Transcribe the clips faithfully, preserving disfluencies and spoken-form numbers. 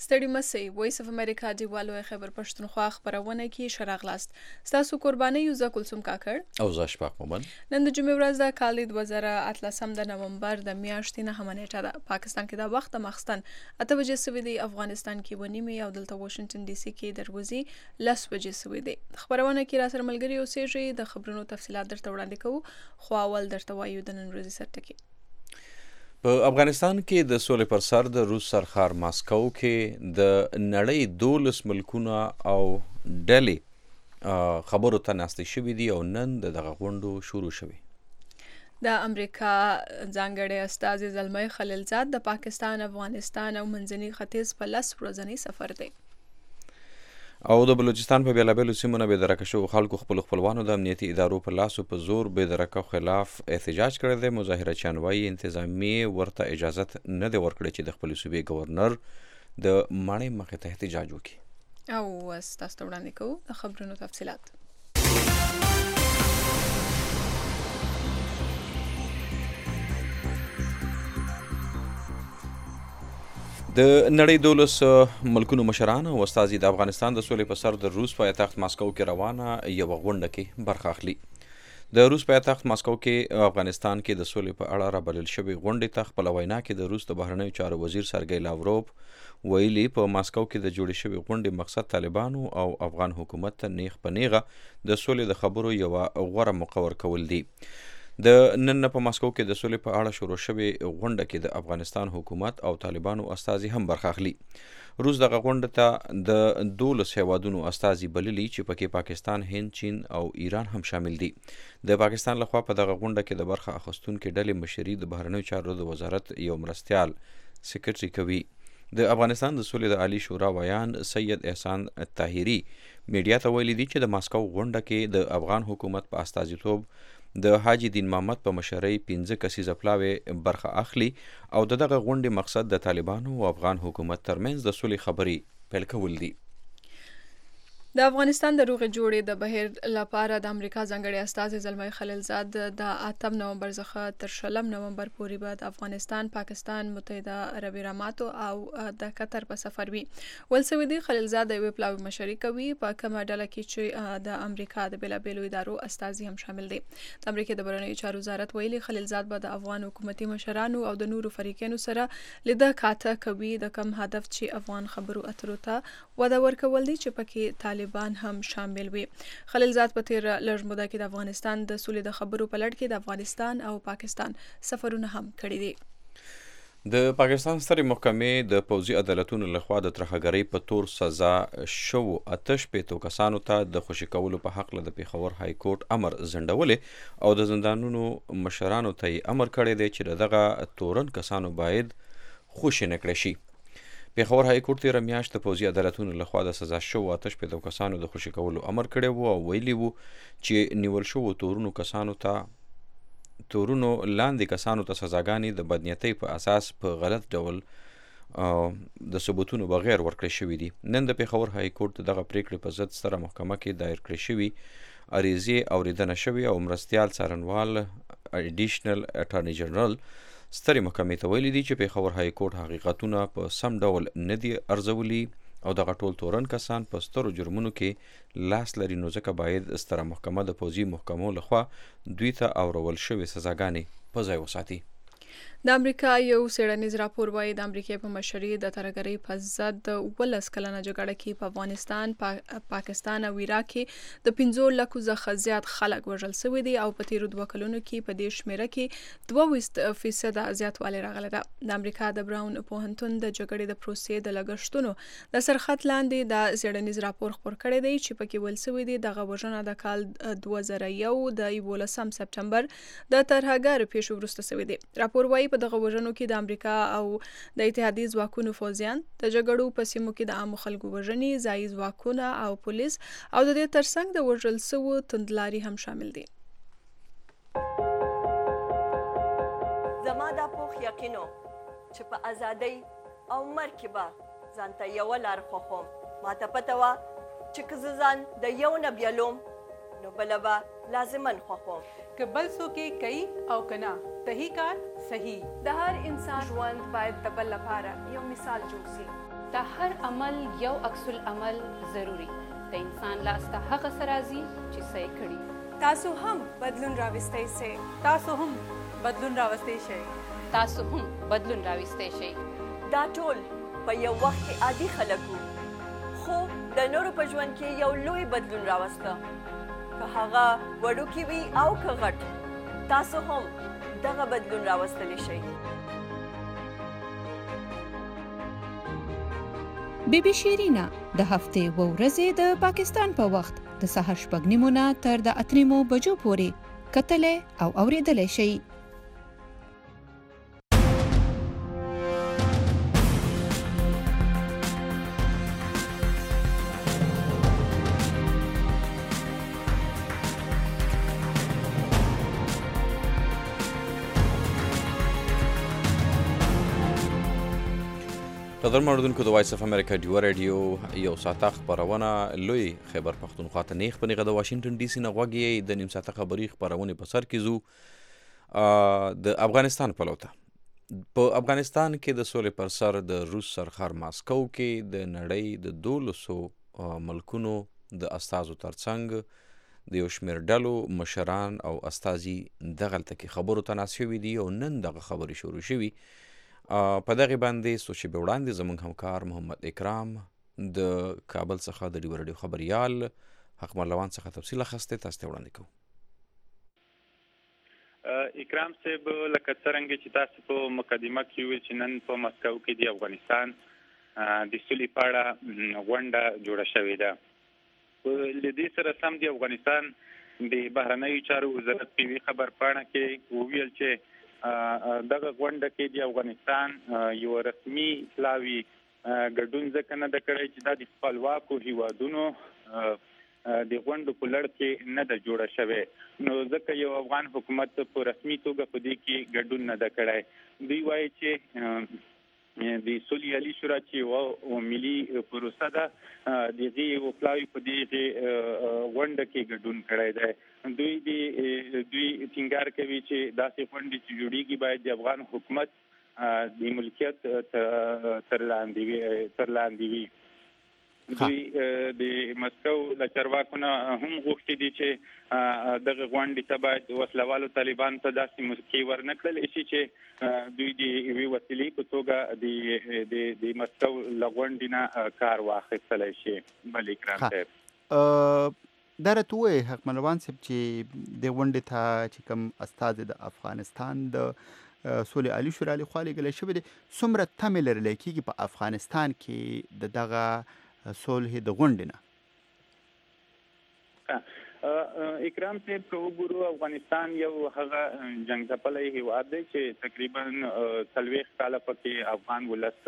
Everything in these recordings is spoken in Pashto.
ستړي مسئ وایس اف امریکا دیوالو خیبر پښتونخوا خبرونه کې شراغلاست ستاسو قرباني یو ز کلثوم کاکړ او زه اشفاق مومن. نن د جمعې ورځ د کال دوه زره اتلسم د نومبر د میاشتې نهمه نیټه ده. پاکستان کې د وخت مخستن اته بجې سوي دي، افغانستان کې و نیمې او دلته واشنگټن ډي سي کې دروازې لس بجې سوي دي. خبرونه کې را سره ملګري اوسېږي، د خبرونو تفصيلات درته وړاندې کوو، خو اول درته وایو د نن ورځې سرټکي. په افغانستان کې د سولې پر سر د روس سرخار ماسکو کې د نړۍ دولس ملکونه او ډلې خبرو ته ناستې شوي دي او نن د دغه غونډو شروع شوي. د امریکا ځانګړی استازي زلمی خلیلزاد د پاکستان، افغانستان او منځني ختیځ په لس ورځنی سفر دی. او د بلوچستان په بیلابیلو سیمو نه بېدرکه شوو خلکو خپلو خپلوانو د امنیتي ادارو په لاسو په زور بېدرکه خلاف احتجاج کړی دی. مظاهرچیان وایي انتظامیې ورته اجازت نه دی ورکړی چې د خپلې صوبې ګورنر د ماڼۍ مخې ته احتجاج وکړي. او ستاسو ته وړاندې کوو د خبرونو تفصیلات. د نړۍ دولس ملکونو مشران او استازي د افغانستان د سولې په سر د روس پایتخت ماسکو کې روانه یوه غونډه کې برخه اخلي. د روس پایتخت ماسکو کې افغانستان کې د سولې په اړه رابلل شوې غونډې ته خپله وینا کې د روس د بهرنیو چارو وزیر سرګی لاوروف ویلي په ماسکو کې د جوړې شوې غونډې مقصد طالبانو او افغان حکومت ته نیغ په نیغه د سولې د خبرو یوه غوره موقع ورکول دي. د نن په ماسکو کې د سولې په اړه شروع شوې غونډه کې د افغانستان حکومت او طالبانو استازي هم برخه اخلي. روس دغه غونډه ته د دولس هیوادونو استازي بللي چې پکې پاکستان، هند، چین او ایران هم شامل دي. د پاکستان لخوا په دغه غونډه کې د برخه اخیستونکو ډلې مشري د بهرنیو چارو د وزارت یو مرستیال سکرټري کوي. د افغانستان د سولې د عالی شورا ویان سید احسان طاهري میډیا ته ویلي دي چې د ماسکو غونډه کې د افغان حکومت په استازیتوب د حاجي دین محمد په مشرۍ پنځه کسیزه پلاوی برخه اخلي او د دغه غونډې مقصد د طالبانو او افغان حکومت ترمنځ د سولې خبرې پیل کول دي. د افغانستان د روغې جوړې د بهیر لپاره د امریکا ځانګړي استازي زلمی خلیلزاد د اتم نومبر څخه تر شلم نومبر پورې به د افغانستان، پاکستان، متحده عربي اماراتو او د قطر په سفر وي. ول سوي دي خلیلزاد د یوې پلاوي مشري کوي په کومه ډله کې چې د امریکا د بیلابیلو ادارو استازي هم شامل دي. د امریکا د بهرنیو چارو وزارت ویلي خلیلزاد به د افغان حکومتي مشرانو او د نورو فریقینو سره لیده کاته کوي د کوم هدف چې افغان خبرو اترو ته وده ورکول دي چې پکې طالبان هم شامل وي. خلیلزاد په تیر لږ موده کې د افغانستان د سولې د خبرو په لړ کې د افغانستان او پاکستان سفرونه هم کړي دي. د پاکستان سترې محکمې د پوځي عدالتونو لخوا د ترهګرۍ په تور سزا شوو اته شپېتو کسانو ته د خوشي کولو په حق د پېښور های کورټ امر ځنډولې او د زندانونو مشرانو ته یې امر کړی دی چې دغه تورن کسانو باید خوشي نه کړی شي. پېښور های کورټ تېره میاشت د پوځي عدالتونو لخوا د سزا شوو اته شپېتو کسانو د خوشي کولو امر کړی و او ویلي وو چې نیول شوو تورونو کسانو ته تورونو لاندې کسانو ته سزاګانې د بدنیتۍ په اساس په غلط ډول د ثبوتونو بغیر ورکړی شوي دي. نن د پېښور های کورټ دغه پریکړې په ضد ستره محکمه کې دایر کړې شوي عریضې اورېدنه شوې او مرستیال څارنوال اډیشنل اټارني جنرال سترې محکمې ته ویلي دي چې پېښور های کورټ حقیقتونه په سم ډول نه دي ارزولي او دغه ټول تورن کسان په سترو جرمونو کې لاس لري، نو ځکه باید ستره محکمه د پوځي محکمو لخوا دوی ته اورول شوې سزاګانې په ځای وساتي. د امریکا یو څېړنیز راپور وایي د امریکا په مشرۍ د ترهګرۍ په ضد ولس کلنه جګړه کې په افغانستان، پا پاکستان او عراق کې د پنځو لکو څخه زیات خلک وژل شوي دي او په تیرو دوه کلونو کې په دې شمیره کې دوه فیصده زیاتوالی راغلی ده. د امریکا د براون پوهنتون د جګړې د پروسې د لګښتونو د سرخط لاندې د څېړنیز راپور خپور کړی دی چې پکې ویل شوي دي دغه وژنه د کال دوه زره یو د یولسم سپټمبر د ترهګر پیښو وروسته شوې دي. راپور وایي په دغه وژنو کې د امریکا او د اتحادیې ځواکونو فوجیان د جګړو په سیمو کې د عامو خلکو وژنې، ځایي ځواکونه او پولیس او د دې ترڅنګ د وژل شوو توندلاري هم شامل دي. زما دا پوخ یقینو چې په ازادۍ او مرګ کې به ځان ته یوه لار خوښوم. ماته پته وه چې که زه ځان د یو نه بیلوم نو بله به لازماً خوښوم. که بل څوک یې کوي او که نه صحیح کار صحیح. د هر انسان ژوند باید د بل لپاره یو مثال جوړ شي. د هر عمل یو عکس العمل ضروری د انسان لاس ته هغه څه راځي چې څه یې کړي. تاسو هم بدلون راوستی سئ. تاسو هم بدلون راوستی شئ. تاسو هم بدلون راوستی شئ. دا ټول په یو وخت کې عادي خلک وو، خو د نورو په ژوند کې یو لوی بدلون راوسته، که هغه وړوکی وي او که غټ. تاسو هم دغه بدلون راوستلی شئ. بی بی شیرینا د هفتې و ورځې د پاکستان په وخت د سهار شپږ نیمو نه تر د اته نیمو بجو پورې کتلی او اورېدلی شئ. قدرمن اوریدونکو د وایس اف امریکا ډیو رادیو یو ساعته خبرونه لوی خیبر پښتونخوا ته نیغ په نیغه د واشنگټن ډي سي نه غوږی د نیم ساعته خبري خبرونه په سر کې زو د افغانستان په لوته. په افغانستان کې د سولې پر سر د روس سرخر ماسکو کې د نړۍ د دولسو ملکونو د استازو ترڅنګ د یو شمېر ډلو مشران او استازي دغلته کې خبرو ته ناست شوي دي او نن دغه خبرې شروع شوي. په دغه باندې څو شېبې وړاندې زموږ همکار محمد اکرام د کابل څخه د ډیو رادیو خبریال حق ملوان څخه تفصیل اخیستی، تاسو ته وړاندې کوو. اکرام صاحب، لکه څرنګه چې تاسو په مقدمه کې ویل چې نن په مسکو کې د افغانستان د سولې په اړه غونډه جوړه شوې ده. له دې سره سم د افغانستان د بهرنیو چارو وزارت په یوې خبرپاڼه کې وویل چې دغه غونډه کې د افغانستان یو رسمي اطلاعي ګډون ځکه نه ده کړی چې دا د خپلواکو هیوادونو د غونډو په لړ کې نه ده جوړه شوې، نو ځکه یو افغان حکومت په رسمي توګه په دې کې ګډون نه ده کړی. دوی وایي چې د سولې عالي شورا چې یو ملي پروسه ده، د هغې یو پلاوي په دې غونډه کې ګډون کړی دی. دوی دوی ټینګار کوي چې داسې غونډې چې جوړیږي باید د افغان حکومت د ملکیت تر لاندې وي. دوی د مسکو له چارواکو نه هم غوښتي دي چې دغه غونډې ته باید وسلوالو طالبانو ته داسې موسیقي ورنه کړلی شي چې دوی د یوې وسیلې په توګه د مسکو له غونډې نه کار واخیستلی شي. بل اکرام صاحب دا راته ووایي حق ملوان صاحب چې د غونډې ته چې کوم استازی د افغانستان د سولې عالي شورا لخوا لېږلی شوی دی، څومره تمې لرلی کېږي په افغانستان کې د دغه صلح د غونډې نه؟ اکرام صاحب، که وګورو افغانستان یو هغه جنګ ځپلی هیواد دی چې تقریبا څلوېښت کاله پکې افغان ولس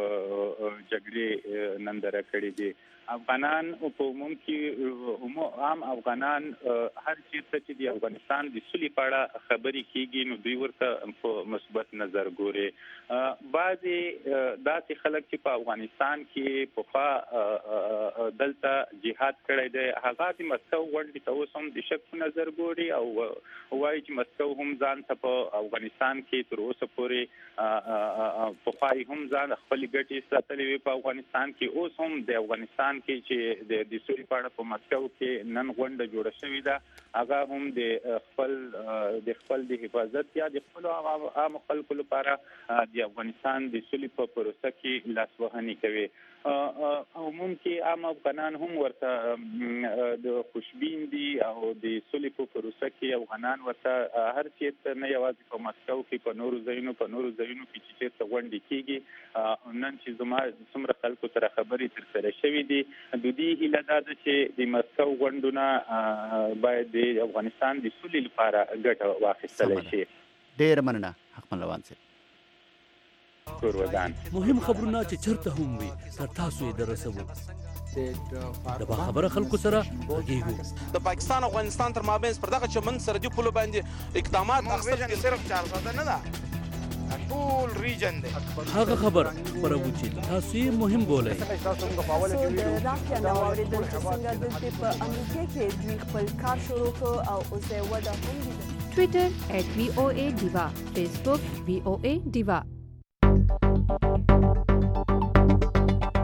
جګړې نندره کړې دي. افغانان په عموم کې عام افغانان هر چیرته چې د افغانستان د سولې په اړه خبرې کېږي نو دوی ورته په مثبت نظر ګوري. بعضې داسې خلک چې په افغانستان کې پخوا دلته جهاد کړی دی، هغه د مسکو غونډې ته اوس هم د شک په نظر ګوري او وایي چې مسکو هم ځان ته په افغانستان کې تر اوسه پورې پخوا یې هم ځان خپلې ګټې ساتلې وي په افغانستان کې. اوس هم د افغانستان کې چې د سولې په اړه په مسکو کې نن غونډه جوړه شوې ده، هغه هم د خپل د خپل د حفاظت یا د خپلو عامو خلکو لپاره د افغانستان د سولې په پروسه کې لاسوهنې کوي. عموم کې عام افغانان هم ورته د خوشبین دي او د سولې په پروسه کې افغانان ورته هر چېرته نه یوازې په مسکو کې په نورو ځایونو په نورو ځایونو کې چې چېرته غونډې کېږي، نن چې زما څومره خلکو سره خبرې ترسره شوې دي، د دې هیله دا ده چې د مسکو غونډونه باید د افغانستان د سولې لپاره ګټه واخیستلی شي. ډېره مننه حق ملوان صاحب. مهم خبرونه چې چرته هم وي تر تاسو یې درسوو. د باخبره خلکو سره غږیږو. د پاکستان او افغانستان تر مابین پر دغه چمن سرحدي پولو باندې اقدامات اخیستل صرف چار ساده نه ده، ټول ریجن دی. هغه خبر خپروو چې تاسو یې مهم بولئ. سو د رافیا نه واورېدل چې څنګه دلته په امریکا کې دوی خپل کار شروع کړ او اوس یې وده هم لیده. ټویټر ایټ وی او اے ډیوا، فیسبوک وی او اے ډیوا.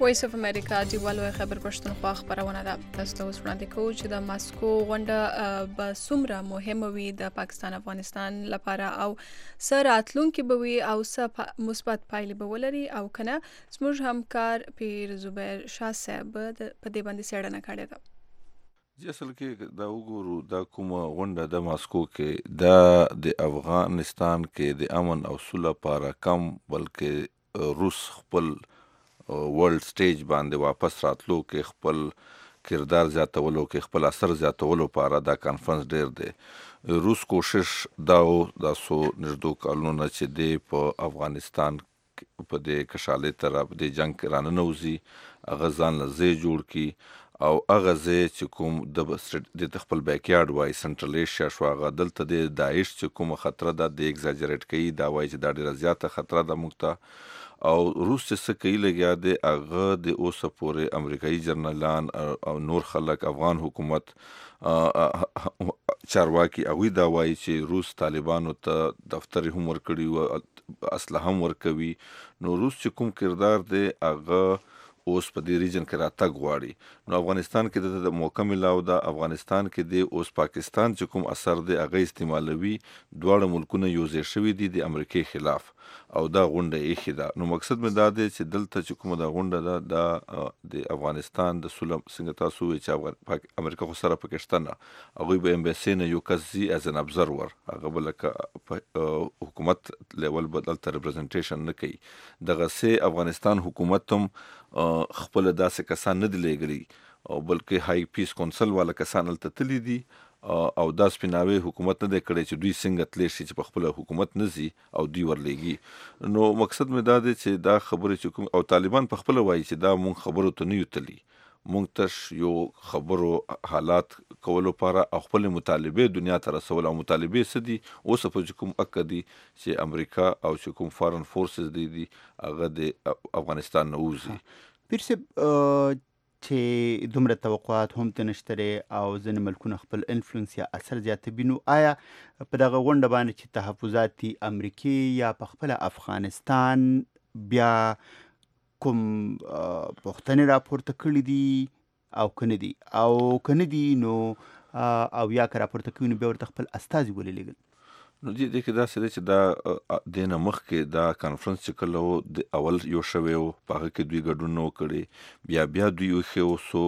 وایس اف امریکا دی والو خبر پښتونخوا خبرونه ده. تاسو ته وړاندې کوو چې د ماسکو غونډه به څومره مهمه وي د پاکستان افغانستان لپاره او سره راتلونکي به وي او څه مثبت پایلې به ولري او کنه. زموږ همکار پیر زبیر شاه صاحب په دې باندې څېړنه کړې ده. چې اصل کې دا وګورو دا کومه غونډه د ماسکو کې دا د افغانستان کې د امن او سوله لپاره کم بلکې روس خپل ورلد سټیج باندې واپس راتلو کې خپل کردار زیاتولو کې خپل اثر زیاتولو لپاره دا کانفرنس ډیر دی. روس کوشش دا او د سو نږدې کلونو چې دی په افغانستان په دې کشالې طرف د جنگ راننوزي هغه ځان له ځای جوړ کی او هغه ځای چې کوم د خپل بیکیارډ وای سنټرل ایشیا شو هغه دلته د داعش چې کوم خطر ده د ایگزاجریټ کوي دا وای چې دا ډیره زیاته خطر ده مونږ او روس چې څه کوي لګیا دی هغه د اوسه پورې امریکایي جرنالان او نور خلک افغان حکومت چارواکي هغوی دا وایي چې روس طالبانو ته دفتر هم ورکړي او اسلحه هم ورکوي. نو روس چې کوم کردار دی هغه اوس په دې ریجن کې راتګ غواړي. نو افغانستان کې د موقع ملاو ده. افغانستان کې دی اوس پاکستان چې کوم اثر دی هغه استعمالوي. دواړه ملکونه یو ځای شوي دي د امریکای خلاف او دا غونډه ایښې ده. نو مقصد مې دا دی چې دلته چې کومه دا غونډه ده دا د افغانستان د سوله څنګه تاسو وایي چې امریکا خو سره پکې شته نه هغوی به امبیسي نه یو کس ځي ایز ان ابزرور هغه به لکه حکومت لیول به دلته ریپرزنټیشن نه کوي. دغسې افغانستان حکومت هم خپل داسې کسان نه دي لېږلي او بلکې های پیس کونسل والا کسان هلته تللي دي او دا سپیناوی حکومت نه دی کړی چې دوی څنګه تلی شي چې په خپله حکومت نه ځي او دوی ورلیږي. نو مقصد مې دا دی چې دا خبرې چې کوم او طالبان په خپله وایي چې دا مونږ خبرو ته نه یو تلي مونږ تش یو خبرو حالات کولو لپاره او خپلې مطالبې دنیا ته رسول او مطالبې څه دي اوس په کوم اکه دي چې امریکا او چې کوم فارن فورسز دي دي هغه د افغانستان نه وځي. پیر صاحب چې دومره توقعات هم ته نشته او ځینې ملکونه خپل انفلوئنس یا اثر زیاتوي نو آیا په دغه غونډه باندې چې تحفظات دي امریکې یا په خپله افغانستان بیا کوم پوښتنې راپورته کړي دي او که نه دي او که نه دي نو او یا که راپورته کوي نو بیا ورته خپل استازي ولې لېږل؟ نو دې کې داسې دی چې دا دې نه مخکې دا کانفرنس چې کله و د اول یو شوی و په هغه کې دوی ګډون نه و کړی بیا بیا دوی ایښی و څو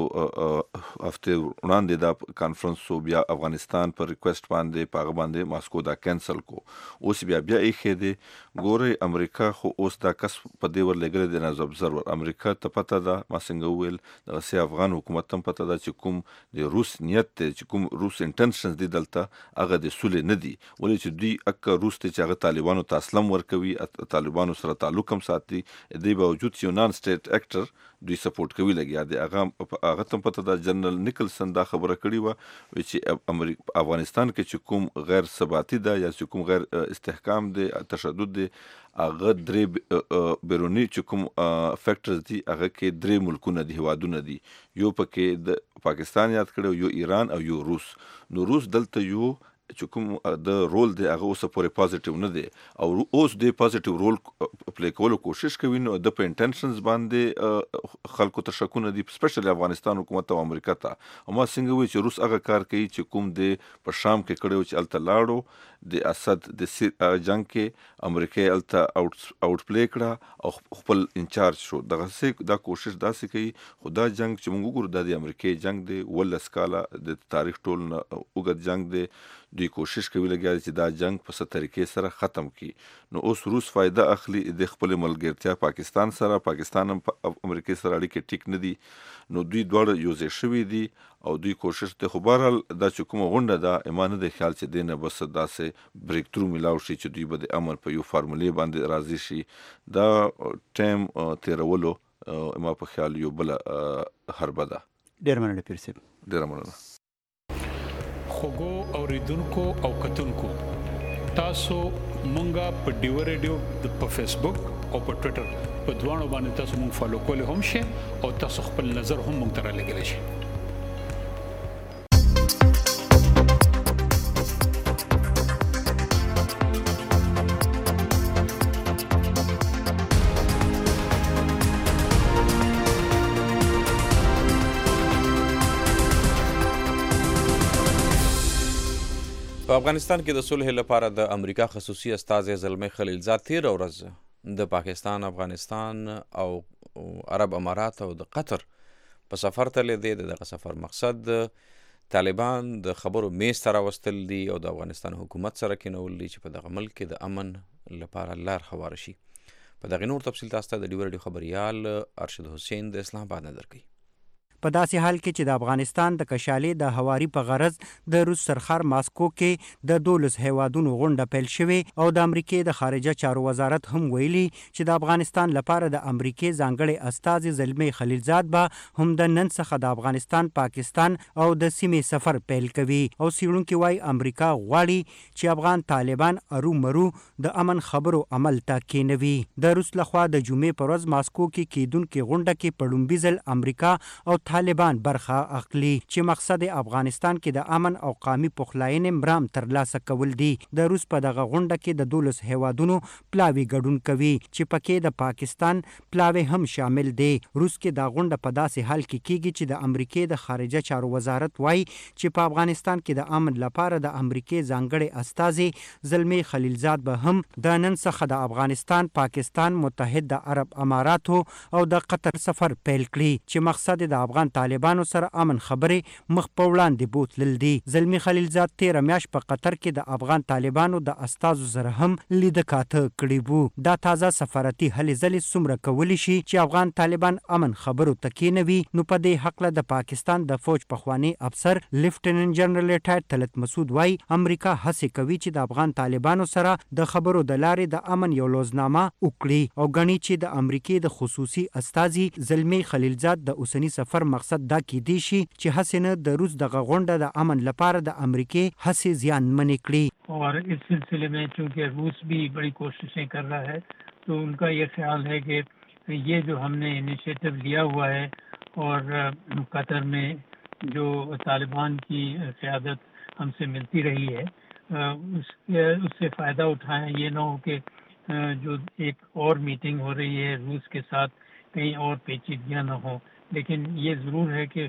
هفتې وړاندې دا کانفرنس و بیا افغانستان په ریکویسټ باندې په هغه باندې ماسکو دا کینسل کو اوس بیا بیا ایښی دی. ګورئ امریکا خو اوس دا کس په دې ورلېږلی دی ایز ابزرور. امریکا ته پته ده ما څنګه وویل دغسې افغان حکومت ته هم پته ده چې کوم د روس نیت دی چې کوم روس انټنشنز دي دلته هغه د سولې نه دي. ولې چې دوی اکه روس ته چې هغه طالبانو ته اسلم ورکوي طالبانو سره تعلق هم ساتي دې باوجود چې یو نان سټیټ اکټر دوی سپورټ کوي لګیا دی. هغه هغه ته پته ده جنرال نیکلسن دا خبره کړې وه چې افغانستان کې چې کوم غیر ثباتي ده یا چې کوم غیر استحکام دی تشدد دی هغه درې بیروني چې کوم فیکټرز دي هغه کې درې ملکونه دي هیوادونه دي یو پکې د پاکستان یاد کړی یو ایران او یو روس. نو روس دلته یو چې کوم د رول دی هغه اوسه پورې پازیټیو نه دی او اوس د پازیټیو رول پلی کولو کوشش کوي. نو د په انټنشنز باندې خلکو ته شکونه دي سپیشلی افغانستان حکومت او امریکا ته. او ما څنګه وایي چې روس هغه کار کوي چې کوم د په شام کې کړی و چې هلته لاړو د اسد د جنگ کې امریکا هلته آوټ پلی کړه او خپل انچارج شو. دغسې دا کوشش داسې کوي خو دا جنگ چې موږ وګورو دا د امریکای جنگ دی ولس کاله د تاریخ ټول نه اوږد جنگ دی. دوی کوشش کوي لګیا چې دا جنگ په څه طریقې سره ختم کړي. نو اوس روس فایده اخلي د خپل ملګرتیا پاکستان سره پاکستان هم امریکا سره اړیکې ټیک نه دي. نو دوی دواړه یو ځای شوي دي او دوی کوشش ته خو بهرحال دا چې کومه غونډه ده ما نه دی خیال چې دې نه بس داسې بریک ترو میلاو شي چې دوی به د امن په یو فارمولې باندې راضي شي. دا ټایم تېرولو ما په خیال یو بله حربه ده. ډېره مننه پیر صاحب. ډېره مننه. خوږو اوریدونکو او کتونکو تاسو مونږه په ډیو ریډیو په فیسبوک او په ټوئیټر په دوانو باندې تاسو مونږ فالو کولی هم شئ او تاسو خپل نظر هم مونږ ته رالیږلی شئ. په افغانستان کې د صلح لپاره د امریکا خصوصي استازی زلمی خلیلزاد تیر ورځ د پاکستان، افغانستان او عرب امارات او د قطر په سفر تللی دی. دغه سفر مقصد طالبان د خبرو میز ته راوستل دي او د افغانستان حکومت سره کېنول دي چې په دغه ملک کې د امن لپاره لار هواره شي. په دغه نور تفصیل تاسو ته د ډیو رادیو خبریال ارشد حسین د اسلام آباد نظر کوي. په داسې حال کې چې د افغانستان د کشالې د هواري په غرض د روس سرخر ماسکو کې د دولس هیوادونو غونډه پیل شوې او د امریکې د خارجه چارو وزارت هم ویلي چې د افغانستان لپاره د امریکې ځانګړي استازي زلمی خلیلزاد به هم د نن څخه د افغانستان، پاکستان او د سیمې سفر پیل کوي او څېړونکي وایي امریکا غواړي چې افغان طالبان ارومرو د امن خبرو عمل ته کېنوي. د روس لخوا د جمعې په ورځ ماسکو کې کېدونکې غونډه کې په لومړي ځل امریکا او طالبان برخه اخلي چې مقصد افغانستان کې د امن او قومي پخلاینې مرام ترلاسه کول دي. د روس په دغه غونډه کې د دولس هیوادونو پلاوي ګډون کوي چې پکې د پاکستان پلاوي هم شامل دي. روس کې دا غونډه په داسې حال کې کیږي چې د امریکې د خارجه چارو وزارت وایي چې په افغانستان کې د امن لپاره د امریکې ځانګړي استازي زلمی خلیلزاد به هم د نن څخه د افغانستان، پاکستان، متحده عرب اماراتو او د قطر سفر پیل کړي چې مقصد د افغان طالبانو سره امن خبرې مخ په وړاندې بوتلل دي. زلمی خلیلزاد تیره میاشت په قطر کې د افغان طالبانو د استازو سره هم لیده کاته کړي وو. دا تازه سفارتي هلې ځلې څومره کولی شي چې افغان طالبان امن خبرو ته کېنوي، نو په دې هکله د پاکستان د فوج پخوانی افسر لیفټیننټ جنرال ریټایر طلعت مسعود وایي امریکا هڅې کوي چې د افغان طالبانو سره د خبرو د لارې د امن یو لوزنامه وکړي او ګڼي چې د امریکې د خصوصي استازي زلمی خلیلزاد د اوسني سفر مقصد دا کېدی شي چې هسې نه د روس دغه غونډه د امن لپاره د امریکې هڅې زیانمنې کړي. اور اس سلسلے میں چونکہ روس بھی بڑی کوششیں کر رہا ہے تو ان کا یہ خیال ہے کہ یہ جو ہم نے انیشیٹو لیا ہوا ہے اور قطر میں جو طالبان کی قیادت ہم سے ملتی رہی ہے اس اس سے فائدہ اٹھائیں. یہ نہ ہو کہ جو ایک اور میٹنگ ہو رہی ہے روس کے ساتھ کہیں اور پیچیدگیاں نہ ہوں. لیکن یہ ضرور ہے کہ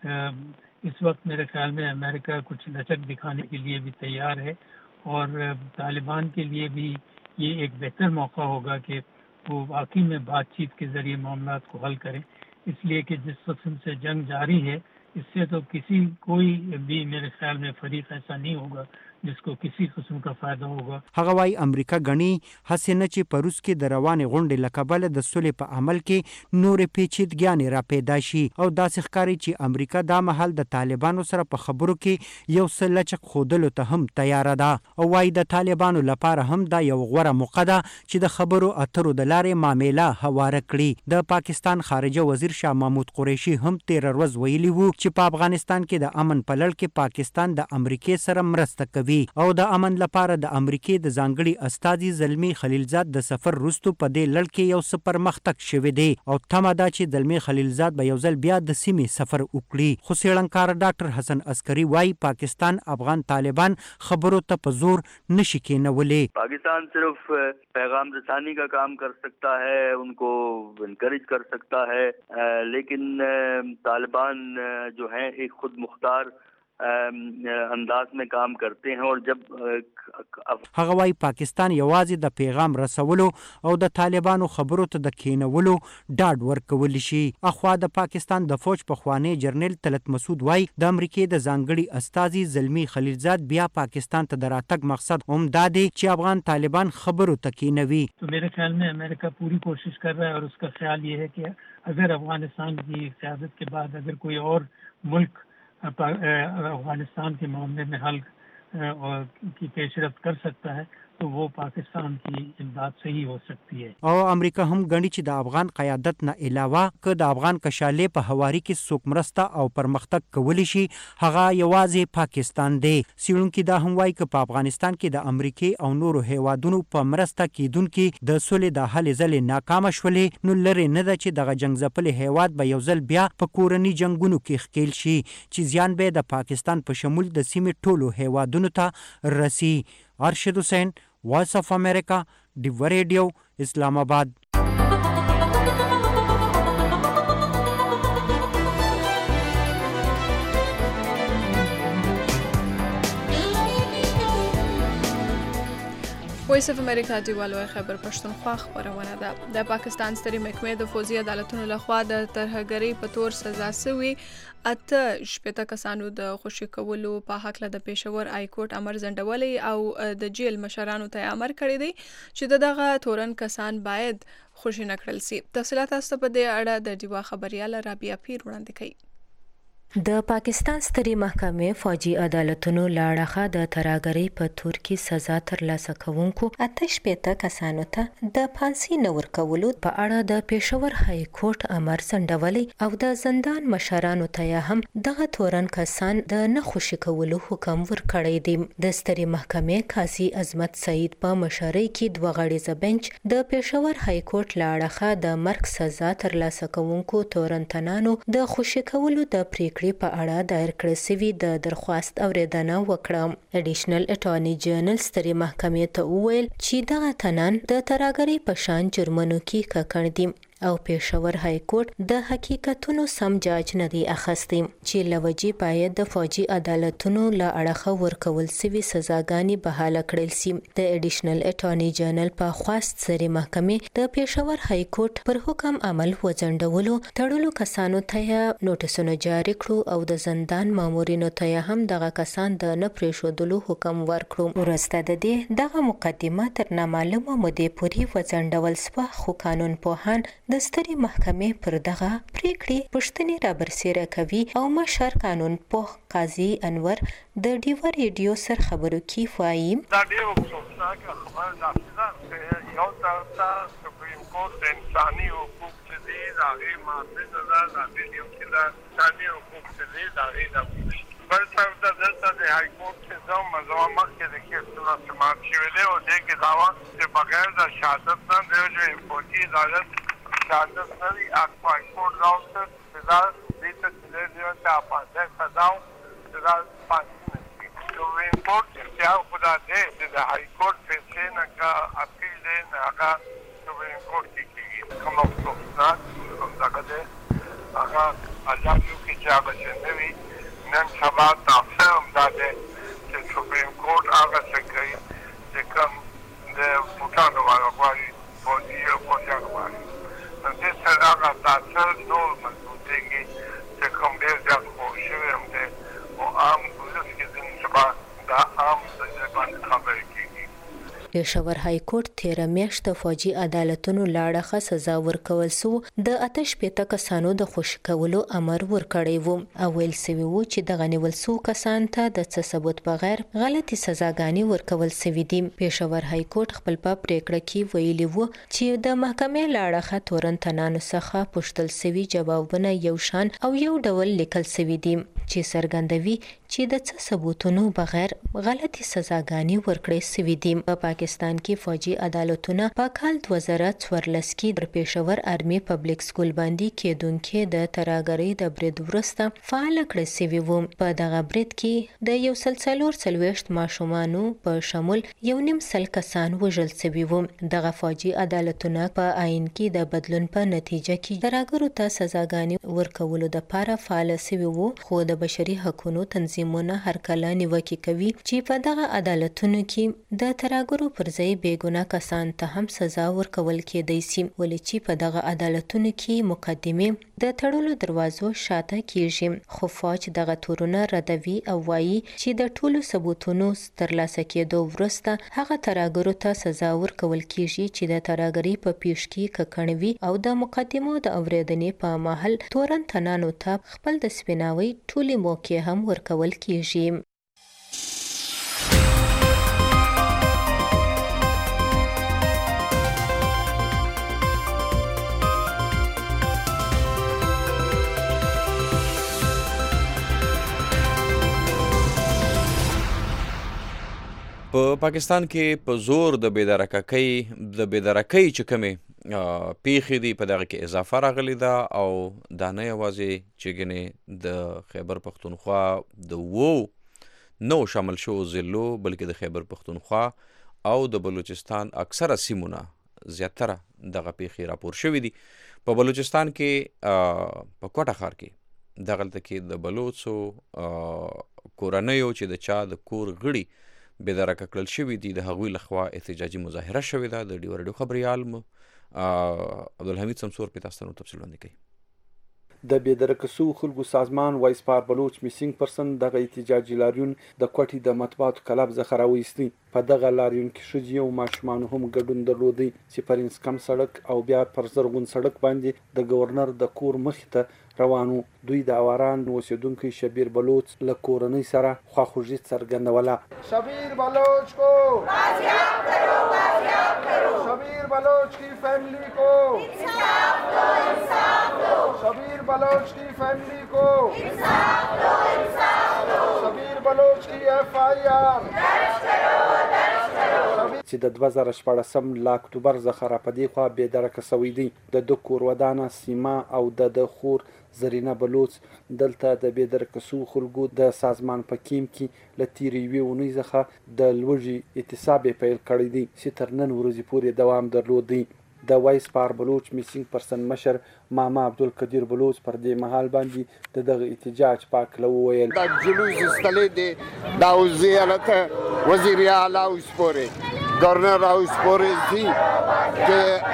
اس وقت میرے خیال میں امریکہ کچھ لچک دکھانے کے لیے بھی تیار ہے اور طالبان کے لیے بھی یہ ایک بہتر موقع ہوگا کہ وہ واقعی میں بات چیت کے ذریعے معاملات کو حل کریں. اس لیے کہ جس قسم سے جنگ جاری ہے اس سے تو کسی کوئی بھی میرے خیال میں فریق ایسا نہیں ہوگا جس کو کسی قسم کا فائدہ ہوگا. هغه وايي امریکا غني هڅه نه چې په روس کې د روانې غونډې له کبله د سولې په عمل کې نورې پیچیدګیانې را پیدا شي او داسې ښکاري چې امریکا دا مهال د طالبانو سره په خبرو کې یو څه لچک ښودلو ته هم تیاره ده او وايي د طالبانو لپاره هم دا یو غوره موقع ده چې د خبرو اترو د لارې معامله هواره کړي. د پاکستان خارجه وزیر شاه محمود قریشي هم تېره ورځ ویلي وو چې په افغانستان کې د امن په لړ کې پاکستان د امریکې سره مرسته کوي او د امن لپاره د امریکې د ځانګړي استازي زلمی خلیلزاد د سفر وروسته په دې لړ کې یو څه پرمختګ شوی دی او تمه ده چې زلمی خلیلزاد به یو ځل بیا د سیمې سفر وکړي. خو څېړنکار ډاکټر حسن عسکري وایي پاکستان افغان طالبان خبرو ته په زور نشي کېنولی. پاکستان صرف پیغام رسانی کا کام کر سکتا ہے، ان کو انکریج کر سکتا ہے، لیکن طالبان جو ہیں ایک خود مختار انداز میں کام کرتے ہیں اور جب هغه وايي پاکستان یوازې د پیغام رسولو او د طالبانو خبرو ته د کېنولو ډاډ ورکولی شي. اخوا د پاکستان د فوج پخوانی جرنیل طلعت مسعود وايي د امریکې د ځانګړي استازي زلمی خلیلزاد بیا پاکستان ته د راتګ مقصد هم دا دی چې افغان طالبان خبرو ته کېنوي. تو میرے خیال میں امریکہ پوری کوشش کر رہا ہے اور اس کا خیال یہ ہے کہ اگر افغانستان کی قیادت کے بعد اگر کوئی اور ملک افغانستان کے معاملے میں حل کی پیش رفت کر سکتا ہے تو وہ پاکستان کی امداد صحیح ہو سکتی ہے. او امریکا هم غني چې د افغان قیادت نه علاوه که د افغان کشالې په هواري کې څوک مرسته او پرمختګ کولی شي هغه یوازې پاکستان دی. څېړونکي دا هم وایي که په افغانستان کې د امریکې او نورو هیوادونو په مرسته کېدونکي د سولې د هلې ځلې ناکامه شولې نو لرې نه ده چې دغه جنګ ځپلي هیواد به یو ځل بیا په کورني جنګونو کې ښکیل شي چې زیان به د پاکستان په شمول د سیمې ټولو هیوادونو ته رسي. ارشد حسین، وائس آف امریکا، ډیو ریډیو، اسلام آباد. وایس اف امریکا دیوالو خبر پښتونخوا خبرونه ده. د پاکستان ستري محکمې د فوزي عدالتونو لخوا د ترهګرۍ په تور سزا سوي اته شپږ کسانو د خوشي کولو په حق له د پېښور های کورټ امر ځنډولې او د جیل مشرانو ته امر کړی دی چې دغه تورن کسان باید خوشي نکړل سي. تفصیلات تاسو په دې اړه د دیوا خبريال رابعه پیر وړاندې کوي. د پاکستان ستري محکمې فوجي عدالتونو لاړخه د ترهګرۍ په تور کې سزا ترلاسه کوونکو اته شپږ کسانو ته د پانسي نه ورکولو په اړه د پېښور های کورټ امر ځنډولې او د زندان مشرانو ته هم دغه تورن کسان د نه خوشي کولو حکم ورکړی دی. د ستري محکمې قاضي عظمت سعید په مشرۍ کې دوه غړیزه بنچ د پېښور های کورټ لاړخه د مرګ سزا ترلاسه کوونکو تورنتنانو د خوشي کولو د پریکړې په اړه دایر کړی سوي د درخواست اوریدنه وکړه. اډیشنل اټارنی جنرال ستري محکمې ته وویل چې دغه تنان د ترهګرۍ په شان جرمونو کې ککړ دي او پېښور های کورټ د حقیقتونو سم جاج نه دی اخیستی چې لوجې باید د فوجي عدالتونو له اړخه ورکول سوي سزاګانې بحاله کړل سي. د اډیشنل اټارنی جنرال په خواست سري محکمې د پېښور های کورټ پر حکم عمل وځنډولو تړلو کسانو ته نوټسونه جاری کړو او د زندان مامورینو ته هم دغه کسان د نه پرېښودلو حکم ورکړو. وروسته د دې دغه مقدمه تر نامعلومه مودې پورې وځنډول سوه خو قانون پوهان د ستري محکمې پر دغه پریکړې پوښتنې رابرسېره کوي او مشر قانون پوه قاضي انور د ډیوا ریډیو سره خبرو کې وایي دا ډېر افسوسناکه خبره ده چې یو طرف ته سپریم کورټ د انساني حقوق چې دي د هغې محافظ ده د هغې یو چې د انساني حقوق چې دي د هغې د بل طرف ته دلته د های کورټ چې زه مزوه مخکې د کیسونه سماعت شوي دی او دې کې دا وه چې بغیر د شهادت نه د یو فوجي عدالت شهادت نه وي های کورټ راوستل چې دا دې ته چې دی ته پانزده سزا و چې دا پانسي نه شي. سپریم کورټ اختیار خو دا دی چې د های کورټ فیصلې نه که اپیل دی نه هغه سپریم کورټ کې کېږي. کوم افسوسناک همدغه دی هغه عذاب یو کې چې هغه چې نه وي نن سبا تاسو هم دا دی چې سپریم کورټ هغه څه کوي چې کوم د بوټانو والا غواړي فوجي او فوجیان غواړي نو دې سره هغه تاسو نور مضبوطېږي چې کوم ډېر زیات خور شوي هم دی او عام ولس کې نن سبا دا عام د دې باندې خبرې کېږي. پېښور های کورټ تیره میاشت د فوجي عدالتونو لاړخه سزا ورکول سو د اته شپېته کسانو د خوشي کولو امر ورکړی و او ویل سوي و چې دغه نیول سو کسان ته د څه ثبوت بغیر غلطي سزاګانې ورکول سوي دي. پېښور های کورټ خپل په پریکړه کې ویلي و چې د محکمې لاړخه تورنتنانو څخه پوښتل سوي جوابونه یو شان او یو ډول لیکل سوي دي چې څرګندوي چې د څه ثبوتونو بغیر غلطي سزاګانې ورکړې سوي دي. په پاکستان کې فوجي عدالتونه په کال دوه زره څوارلس کې د پېښور آرمي پبلک سکول باندې کېدونکې د ترهګرۍ د برید وروسته فعال کړل سوي وو. په دغه برید کې د یو سل څلور څلوېښت ماشومانو په شمول یو نیم سل کسان وژل سوي وو. دغه فوجي عدالتونه په آئین کې د بدلون په نتیجه کې ترهګرو ته سزاګانې ورکولو دپاره فعال سوي وو خو د بشري حقونو تنظیمونه هرکله نیوکې کوي چې په دغه عدالتونو کې د ترهګرو پر ځای بېګناه کسان ته هم سزا ورکول کېدی سي ولې چې په دغه عدالتونو کې مقدمې د تړلو دروازو شاته کیږي خو فوج دغه تورونه ردوي او وایي چې د ټولو ثبوتونو ترلاسه کېدو وروسته هغه ترهګرو ته سزا ورکول کیږي چې د ترهګرۍ په پیش کې ککړوي او د مقدمو د اورېدنې په مهال تورنتنانو ته خپل د سپیناوي ټولې موقع هم ورکول کیږي. په پاکستان کې په زور د بېدرکۍ د بېدرکۍ چې کومې پیښې دي په دغه کې اضافه راغلې ده او دا نه یوازې چې ګنې د خیبر پښتونخوا د وو نو شامل شو ضلعو بلکې د خیبر پښتونخوا او د بلوچستان اکثره سیمونه زیاتره دغه پیښې راپور شوي دي. په بلوچستان کې په کوټه ښار کې دغلته کې د بلوڅو کورنیو چې د چا د کور غړي بېدرکه کړل شوي دي. د هغوی لخوا احتجاجي مظاهره شوې ده. د ډیو رادیو خبریال عبدالحمید سمسور په تاسو ته تفصیل وړاندې کوي. د بېدرکه شوو خلکو سازمان وایس پار بلوچ میسینګ پرسن دغه احتجاجي لاریون د کوټې د مطبوعاتو کلب څخه راویستی. په دغه لاریون کې ښځې او ماشومانو هم ګډون درلودی چې پر انسکم سړک او بیا پر زرغون سړک باندې د گورنر د کور مخې ته روانو. دوی د اواران اوسیدونکي شبیر بلوچ له کورنۍ سره خواخوږي څرګندوله. شبیر بلوچ کو بازیاب کرو بازیاب کرو شبیر بلوچ کی فیملی کو انصاف دو انصاف دو شبیر بلوچ کی فیملی کو انصاف دو انصاف دو شبیر بلوچ کی ایف آئی آر درج کرو درج کرو. چې د دوه زره شپاړسم له اکتوبر څخه را په دې خوا بېدرکه سوی دی. د ده کور ودانه سیما او د ده خور زرینه بلوچ دلته د بېدرکه شوو خلکو د سازمان په کیم کې له تېرې یوې اونۍ څخه د لوږې اعتصاب یې پیل کړی دی چې تر نن ورځې پورې دوام درلود دی. د وایس پار بلوچ میسینګ پرسن مشر ماما عبدالقدیر بلوچ پر دې مهال باندې د دغه احتجاج په هکله وویل. دا جلوس ایستلی دی دا وزیر ایالت وزیر اعلی وسپورې گورنر وسپورې دي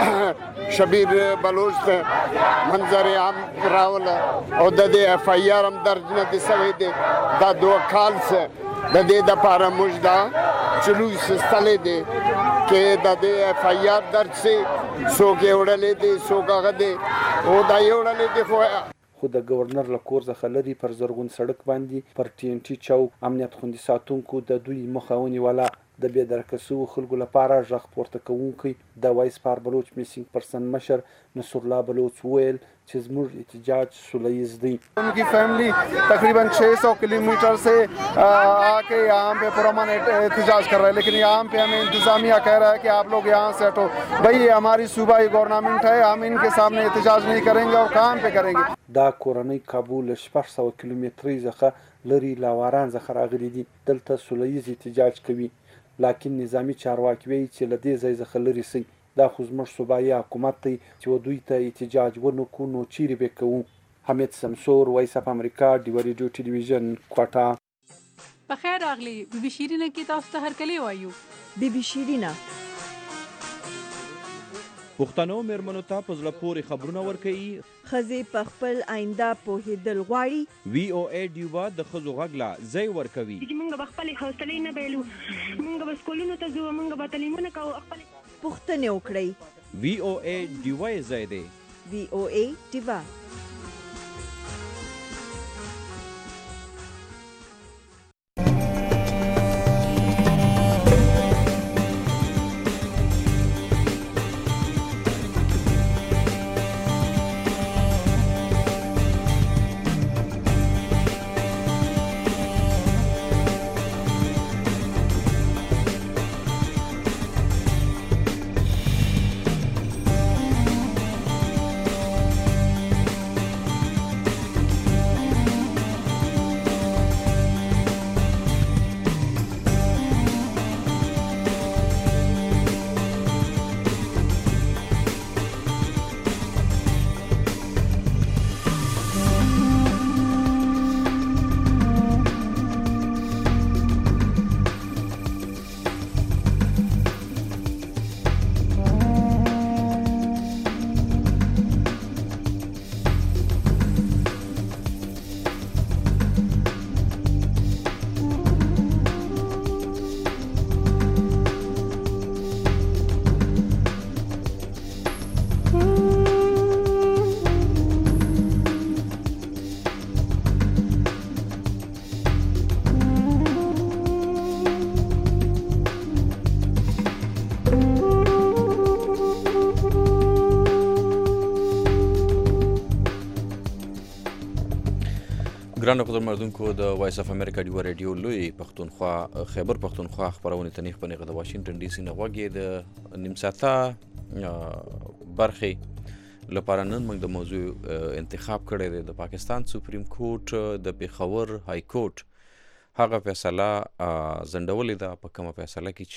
چې شبیر بلوچ ته منظر عام راوله او د دې ایف آئی آر هم درج نه دی سوی دی. دا دوه کال څه د دې دپاره موږ دا جلوس ایستلی دی چې د دې ایف آئی آر درج سي څوک یې وړلی دی څوک هغه دی او دا یې وړلی دی خو خو د گورنر له کور څخه لرې پر زرغون سړک باندې پر ټي ان ټي چوک امنیت خوندي ساتونکو د دوی مخه ونیوله. د بېدرکه شوو خلکو لپاره غږ پورته کوونکی د وایس پار بلوچ میسینګ پرسن مشر نصرالله بلوچ وویل چې زموږ احتجاج سوله ییز دی. ان کی فیملی تقریباً چھ سو کلومیٹر سے آ کے یہاں پہ پرامن احتجاج کر رہے ہیں لیکن یہاں پہ ہمیں انتظامیہ کہہ رہا ہے کہ آپ لوگ یہاں سے ہٹو. بھائی یہ ہماری صوبائی گورنمنٹ ہے ہم ان کے سامنے احتجاج نہیں کریں گے اور کام پہ کریں گے. دا کورنۍ کابو له شپږ سوه کیلومترۍ څخه لرې له واران څخه راغلي دي. دلته سوله ییز احتجاج کوي لکن نظامی چارواکي وایي چې له دې ځای څخه لرې سئ. دا خو زموږ صوبایي حکومت دی چې دوی ته احتجاج ونه کړو نو چیرې به کوو. حمید سمسور وایس اف امریکا ډیو رادیو ټلویزیون کوټه. بخیر راغلی بی بی شیرینه کې تاسو ته هرکلی وایو. بی بی شیرینه پښتنو مېرمنو ته په زړه پورې خبرونه ورکوي. ښځې په خپل آینده پوهېدل غواړي. وی او ای ډیوه د ښځو غږ له ځای ورکوي. چې موږ به خپلې حوصلې نه بایلو موږ به سکولونو ته ځو موږ به تعلیمونه کوو خپلې پوښتنې وکړئ. وی او ای ډیوه یې ځای دی. وی او ای ډیوه ګرانو قدرمنونکو د وایس اف امریکا ډیو رادیو لوی پښتونخوا خیبر پښتونخوا خبرونه تنیخ په نغه د واشنگټن ډي سي نه وګي د نیم ساعته برخه لپاره نن موږ د موضوع انتخاب کړی دی. د پاکستان سپریم کورټ د پیښور های کورټ هغه فیصله ځنډولې ده په کومه فیصله کې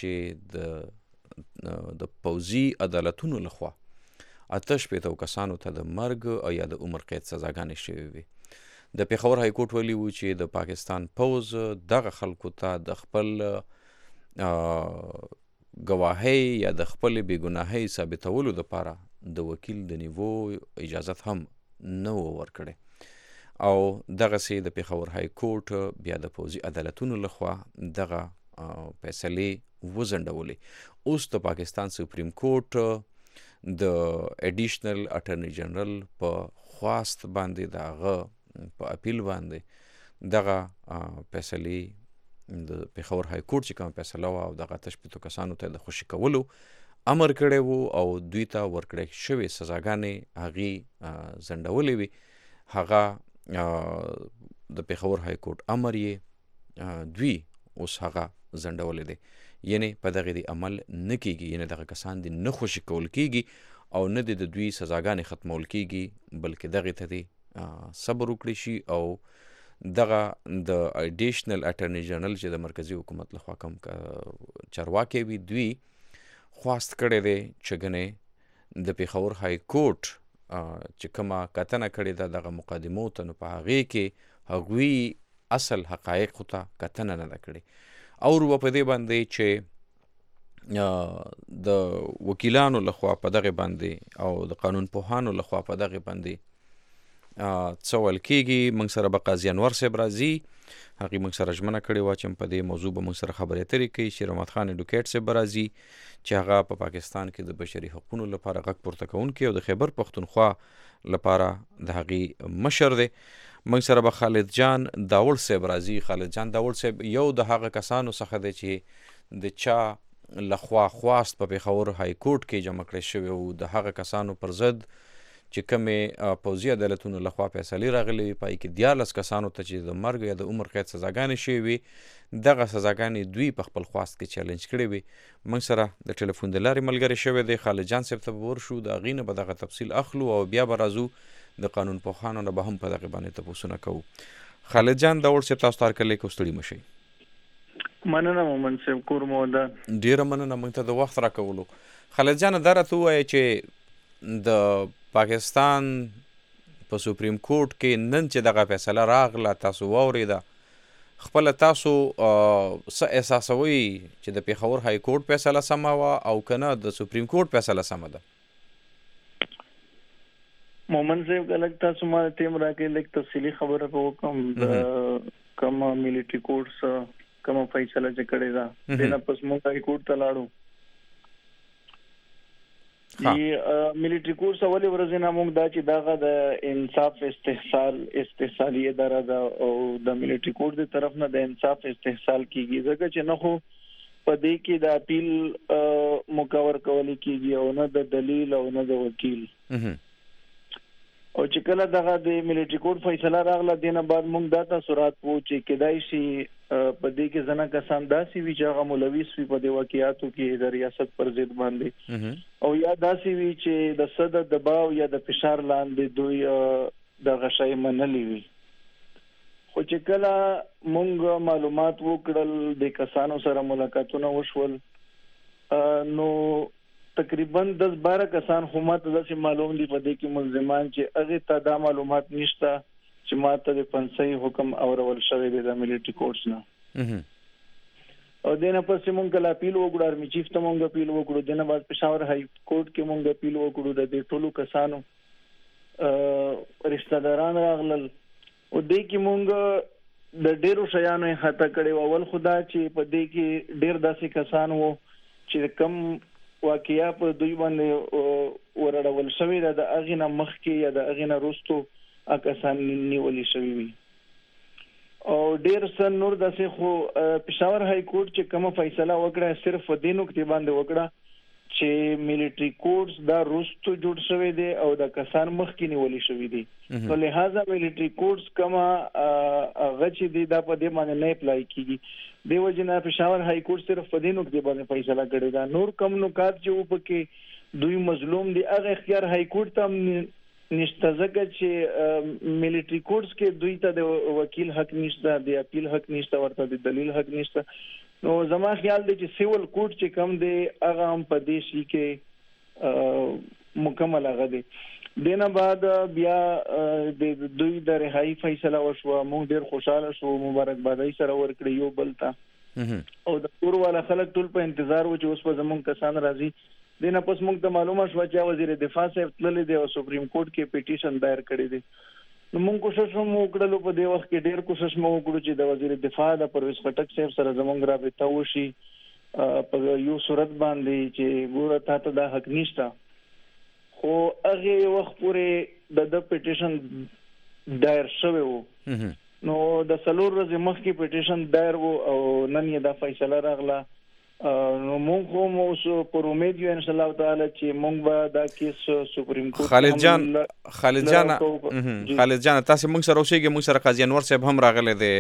چې د پوځي عدالتونو لخوا اته شپېته کسانو ته د مرګ یا د عمر قید سزاګانې شوې وي. د پیښور های کورټ ویلي و چې د پاکستان پوځ دغه خلکو ته د خپل ګواهۍ یا د خپل بېګناهۍ ثابتولو دپاره د وکیل د نیوو اجازت هم نه و ورکړی او دغسې د پېښور های کورټ بیا د پوځي عدالتونو لخوا دغه فیصلې وځنډولې. اوس د پاکستان سپریم کورټ د اډیشنل اټرنی جنرال په خواست باندې د هغه په اپیل باندې دغه فیصلې د پېښور های کورټ چې کومه فیصله وه او دغه تشبیتو کسانو ته د خوشي کولو امر کړی و او دوی ته ورکړی شوې سزاګانې هغې ځنډولې وې. هغه د پېښور های کورټ امر یې دوی اوس هغه ځنډولی دی، یعنې په دغې د عمل نه کېږي، یعنې دغه کسان دې نه خوشي کول کېږي او نه د دوی سزاګانې ختمول کېږي، بلکې دغې ته دې صبر وکړی شي او دغه د اډیشنل اټرنی جنرال چې د مرکزي حکومت لخوا کوم چارواکي وي دوی خواست کړی دی چې ګنې د پېښور های کورټ چې کومه کتنه کړې ده دغه مقدمو ته، نو په هغې کې هغوی اصل حقایقو ته کتنه نه ده کړې او روبه په دې باندې چې د وکیلانو لخوا په دغې باندې او د قانون پوهانو لخوا په دغې باندې څه ویل کېږي. موږ سره به قاضي انور صاحب راځي، هغې موږ سره ژمنه کړې وه چې په دې موضوع به موږ سره خبرې اترې کوي. شیر احمد خان اډوکیټ صاحب به راځي چې هغه په پاکستان کې د بشري حقونو لپاره غږ پورته کوونکی او د خیبر پښتونخوا لپاره د هغې مشر دی. موږ سره به خالد جان داوړ صاحب راځي. خالد جان داوړ صاحب یو د هغه کسانو څخه دی چې د چا لخوا خواست په پېښور های کورټ کې جمع کړی شوی او د هغه کسانو پر ضد چې کومې پوځي عدالتونو لخوا فیصلې راغلې وي، پای کې دیارلس کسانو ته چې د مرګ یا د عمر قید سزاګانې شوې وي، دغه سزاګانې دوی په خپل خواست کې چیلنج کړې وي. موږ سره د ټلیفون د لارې ملګری شوی دی. خالد جان صاحب ته به ورشو، د هغې نه به دغه تفصیل اخلو او بیا به راځو د قانون پوهانو نه به هم په دغې باندې تپوسونه کوو. خالد جان داوړ صاحب تاسو ته هرکلی کو، ستړي مه شئ. مننه مومن صاحب، کور مو ودان. ډېره مننه موږ ته د وخت راکولو. خالد جان دا راته ووایه چې د پاکستان په سپریم کورټ کې نن چې دغه فیصله راغله تاسو واورېده، خپله تاسو څه احساسوئ چې د پېښور های کورټ فیصله سمه وه او که نه د سپریم کورټ فیصله سمه ده؟ مومن صاحب که لږ تاسو ما ټیم راکړئ لږ تفصیلي خبره به وکړم د کومه ملټري کورټس کومه فیصله چې کړې ده دې نه پس موږ های کورټ ته لاړو. ملټري کورټس اولې ورځې نه موږ دا چې دغه د انصاف استحصال استحصالي اداره ده او د ملټري کورټ د طرف نه د انصاف استحصال کیږي، ځکه چې نه خو په دې کې د اپیل مکور کول کیږي او نه د دلیل او نه د وکیل. او چې کله دغه د ملټري کورټ فیصله راغله دینه بعد موږ دا تاثرات وو چې کدای شي په دې کې ځنه کسان داسې وي چې هغه ملوث وي په دې واقعیاتو کې د ریاست پر ضد باندې او یا داسې وي چې د صد دباو یا د فشار لاندې دوی د غشای منلي وي. خو چې کله موږ معلومات وکړل د کسانو سره ملاقاتونه وشول نو تقریبا دس بارہ کسان خو ماته داسې معلوم دي په دې کې ملزمان چې هغې ته دا معلومات نشته چې ماته د پنسۍ حکم اورول شوی دی د ملټري کورټس نه. او دې نه پسې مونږ کله اپیل وکړو، آرمي چیف ته مونږ اپیل وکړو، دې نه بعد پېښور های کورټ کې مونږ اپیل وکړو. د دې ټولو کسانو رشته داران راغلل او دې کې مونږ د ډېرو شیانو یې خطا کړی و. اول خدا چې په دې کې ډېر داسې کسان وو چې کم واقعیا په دوی باندې ورړول شوی ده د هغې نه مخکې یا د هغې نه وروستو کسان نیولي شوي وي. او ډېر څه نور داسې خو پېښور های کورټ چې کومه فیصله وکړه صرف په دې نقطې باندې وکړه چې ملټري کورټس دا وروستو جوړ شوی دی او د کسان مخکې نیولي شوي دي، نو لہذا ملټري کورټس کومه هغه چې دی دا په دې باندې نه اپلای کېږي. دې وجې نه پېښور های کورټ صرف په دې نقطې باندې فیصله کړې ده. نور کوم نکات چې و پکې دوی مظلوم دي هغه اختیار های کورټ ته نشته، ځکه چې ملټري کورټس کې دوی ته د وکیل حق نشته، د اپیل حق نشته، ورته د دلیل حق نشته. نو زما خیال دی چې سیول کورټ چې کم دی هغه هم په دې شي کې مکمل هغه دی. دینه بعد بیا د دوی د رهایی فیصله وشوه، موږ ډېر خوشاله شو، مبارکبادۍ سره ورکړې یو بل ته او د کور والا خلک ټول په انتظار و چې اوس په زمونږ کسان راځي دینه پس موږ ته معلومه شو چې وزیر دفاع صاحب تللی دی او سپریم کورټ کې پیټیشن دایر کړی دی. نو موږ کوشش مو وکړلو په دې وخت کې ډېر کوشش مو وکړو چې د وزیر دفاع د پرویز خټک صاحب سره زموږ رابطه وشي په یو صورت باندې چې ګوره تاسو دا حق نشته، خو هغه وخت پورې د د پیټیشن دایر شوی وو. نو د څلور ورځې مخکې پیټیشن دایر وو او نن یې دا فیصله راغله. نو موږ هم اوس پر امید یو ان شاء الله تعالی چې موږ به دا کیس سپریم کورټ. خالد جان خالد جان خالد جان تاسو موږ سره اوسېږئ، موږ سره قاضي انور صاحب هم راغلی دی.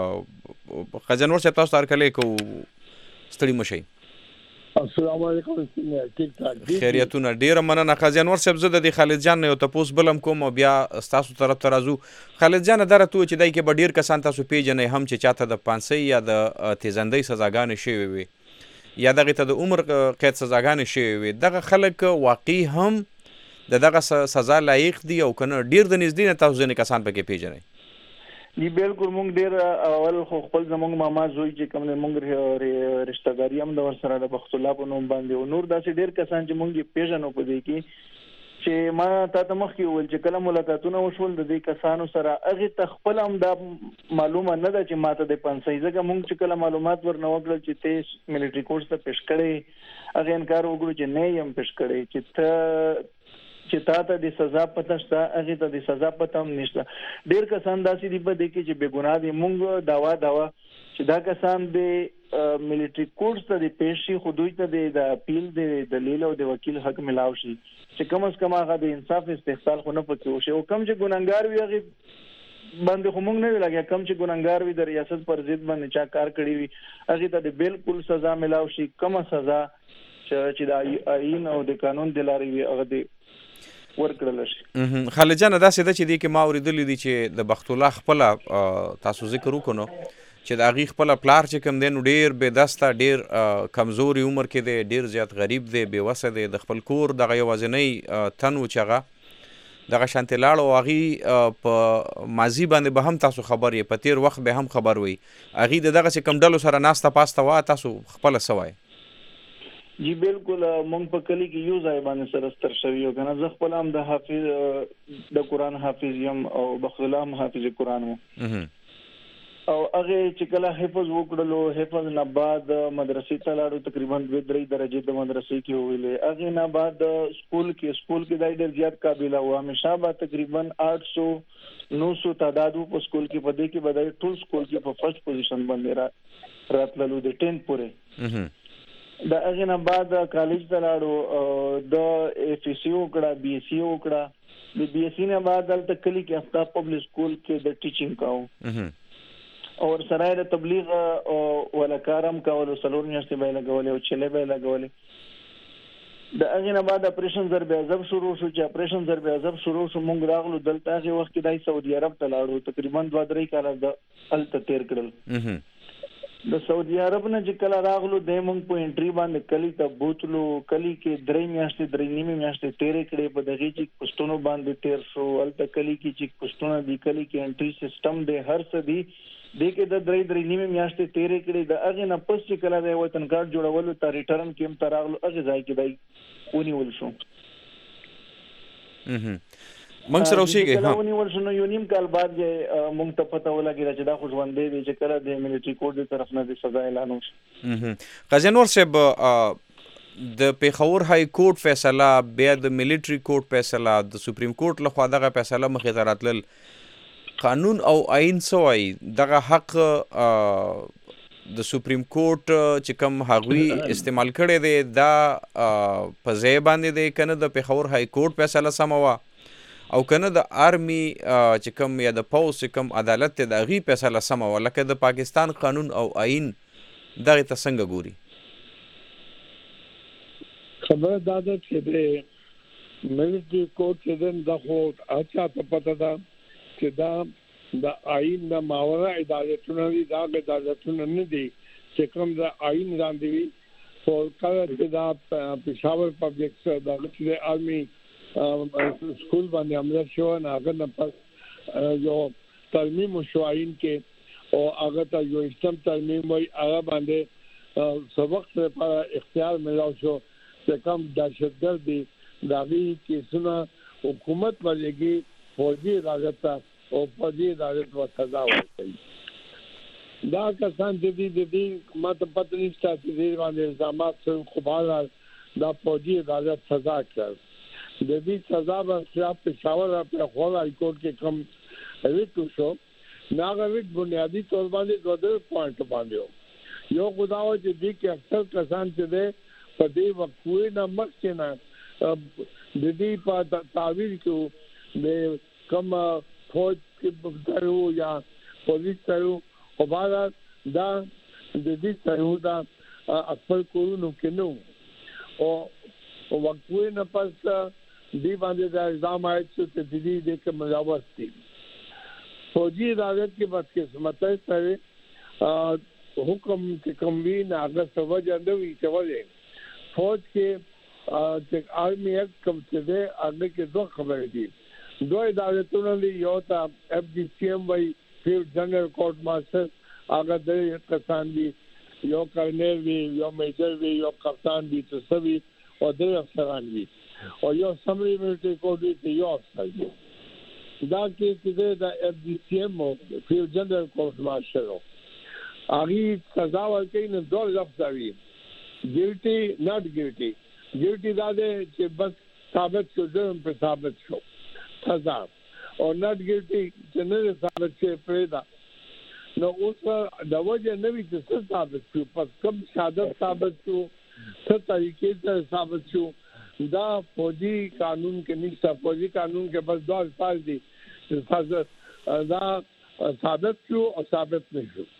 قاضي انور صاحب تاسو ته هرکلی کوو، ستړي مه شئ. السلام علیکم. ټیک ټاک خیریتونه، ډیره مننه قاضي انور صاحب. زه د دې خالد جان نه یو تپوس بلم کوم او بیا ستاسو طرف ته راځو. خالد جان دا راته چې دای کې به ډیر کسان تاسو پیژنئ هم چې چاته د پانسۍ یا د تیزندۍ سزاګانې شوې وي یا دغه ته د عمر قید سزاګانې شوې وي، دغه خلک واقعي هم د دغه سزا لایق دي او کنه ډیر د نږدې نه تاسو ځینې کسان پکې پیژنئ؟ جی بالکل، موږ ډیر اول خو خپل زموږ ماما زوی چې کوم موږ رشتہ داري هم د ورسره د بخت الله په نوم باندې او نور داسې ډیر کسان چې موږ یې پیژنو په دې کې چې ما تاسو مخکې وویل چې کله ملاقاتونه وشول د دې کسانو سره هغه ته خپل هم دا معلومه نه ده چې ماته د پنځه ځکه موږ چې کله معلومات ورنه وکړل چې ته ملټري کورټ ته پیش کړي، هغه انکار وکړو چې نه یم پیش کړي، چې ته چې تاسو د سزا پته شته هغه ته د سزا پته هم نشته. ډیر کسان داسې دي په دې کې چې بے ګناه دي. موږ داوا داوا چې دا کسان د ملټري کورټ ته د پیشي خو دوی ته د اپیل د دلیل او د وکیل حق ملاو شي چې کم از کم هغه د انصاف استحصال خو نه پکې وشي. او کم چې ګناهګار وي هغه باندې خو موږ نه وی لګیا، کم چې ګناهګار وي د ریاست پر ضد باندې چا کار کړی وي هغه ته د بالکل سزا ملاو شي، کومه سزا چې د آئین او د قانون د لارې وي هغه د ورکړل شي. خالد جان داسې ده چې دې کې ما اورېدلي دي چې د بخت الله خپله تاسو ذکر وکړو چې د هغې خپله پلار چې کوم دی نو ډېر بې دسته، ډېر کمزوري عمر کې دی، ډېر زیات غریب دی، بې وسه دی، د خپل کور دغه یوازینی تن و چې هغه دغه شانتې لاړ او هغې په ماضي باندې به هم تاسو خبر یې، په تېر وخت به هم خبر وئ، هغې د دغسې کوم ډلو سره ناسته پاسته وه، تاسو خپله څه وایئ؟ جی بالکل، موږ په کلی کې یو ځای باندې سره ستر شوي یو کنه. زه خپل هم د حافظ د قرآن حافظ یم او بخت الله هم حافظ قرآن و او هغه چې کله حفظ وکړلو، حفظ نه بعد مدرسې ته لاړو، تقریبا دوه درې درجې د مدرسې کې ویلې. هغه نه بعد سکول کې سکول کې دای ډېر زیات قابل و، همیشه به تقریبا آठ سو نو سو تعداد په سکول کې پدې کې بدای ټول سکول کې په فرست پوزیشن باندې را راتللو د ټین پورې. د هغه نه بعد کالج ته لاړو، د اف سی وکړه، بی ایس سی وکړه. د بی ایس سی نه بعد دلته کلی کې افتاب پبلک سکول کې د ټیچینګ کاو او سره د تبلیغ او ولکارم کول، سلور میاشتې به لګولې او چلې به لګولې. د هغه نه بعد اپریشن ضرب عذاب شروع شو. چې اپریشن ضرب عذاب شروع شو موږ راغلو دلته هغه وخت کې د سعودي عرب ته لاړو، تقریبا دوه درې کاله د الته تیر کړل. د سعودي عرب نه چې کله راغلو د موږ په انټری باندې کلی ته بوتلو، کلی کې درې میاشتې درې نیمه میاشتې تیرې کړې، په دغه چې پښتون باندې تیر شو. الته کلی کې چې پښتون دی، کلی کې انټری سیستم دی، هر څه دی، د کې د درې درې نیمه میاشتې تیرې کړې. د هغه نه پس چې کله د وطن کارت جوړولو ته ریټرن کې هم ته راغلو، هغه ځای کې دی ونیول شو. موږ سره اوسېږئ کله ونیول شو نو یو نیم کال بعد موږ ته پته ولګېده چې دا خو ژوندی دی، چې کله د ملټري کورټ د طرف نه د سزا اعلان وشو. قاضي انور صاحب، د پیښور های کورټ فیصله، بیا د ملټري کورټ فیصله، د سپریم کورټ لخوا دغه فیصله مخې ته راتلل، قانون او آئین څه وایي؟ دغه حق د سپریم کورټ چې کوم هغوی استعمال کړی دی دا په ځای باندې دی که نه د پیښور های کورټ فیصله سمه وه او که نه د آرمي چې کوم یا د پوځ چې کوم عدالت دی د هغې فیصله سمه وه؟ لکه د پاکستان قانون او آئین دغې ته څنګه ګوري؟ خبره دا ده چې د ملټري کورټ چې دی دا خو هر چا ته پته ده چې دا د آئین د ماوره عدالتونه دي، دا عدالتونه نه دي چې کوم د آئین وړاندې وي. خو کله چې دا پېښور پبلک دغه چې د آرمي سکول باندې عمله شو، هغه نه پس یو ترمیم شو آئین کې او هغه ته یو استم ترمیم وي هغه باندې سبق لپاره اختیار ملاو شو چې کوم دهشتګرد دي داغي کیسونه حکومت ولګي فوجي عدالت او فوجي عدالت و سزا ورکړي. دا کسان چې دي د دې ماته پته نشته چې دې باندې الزامات څه خبره دا فوجي عدالت سزا کړ. د دې سزا په خلاف پېښور په خپل هاي کورټ کې کوم ریټ شو ناغویت بنیادی طور باندې دوه ډېر پوینټ باندې یو خداو چې دې کې اکثر کسان چې دې په دې وقوې نه مخکې نه د دې په تعویل کې د کوم فوج کې درو یا پولیس درو او بعد دا د دې سره دا خپل کورونو کې نو او وقوې نه پس دې باندې دا الزام آئے چې دې دې کې مجاوز دي. فوجی عدالت کی بدقسمت سره حکم کې کوم وی نه هغه سوجا نه وی چې وځي فوج کې چې آرمي ایکټ کوم څه ده هغه کې دوه خبرې دي. دوه عدالتونه دي یو ته اف ډي سی ایم وای فیلډ جنرال کورټ ماستر هغه د کسان دي یو کرنل وی یو میجر وی یو کپتان وی څه سوي او درې افسران وی او یو سمري ملټري کورټ دی یو افسر دی. دا کې چې دا اف ډي سی ایم او فیلډ جنرال کورټ ماستر هغه سزا ورکړي نه دوه افسر وی ګلټي ناٹ ګلټي ګلټي دا ده چې بس ثابت شو جرم په ثابت شو سزا او ناٹ ګلټي چې نه ثابت شي پرېدا نو اوس دا وجه نوې چې څه ثابت شو پس کوم شهادت ثابت شو څه طریقې سره ثابت شو دا فوجي قانون کې نشته. فوجي قانون کې بس دوه الفاظ دي چې دا ثابت شو او ثابت نه شو.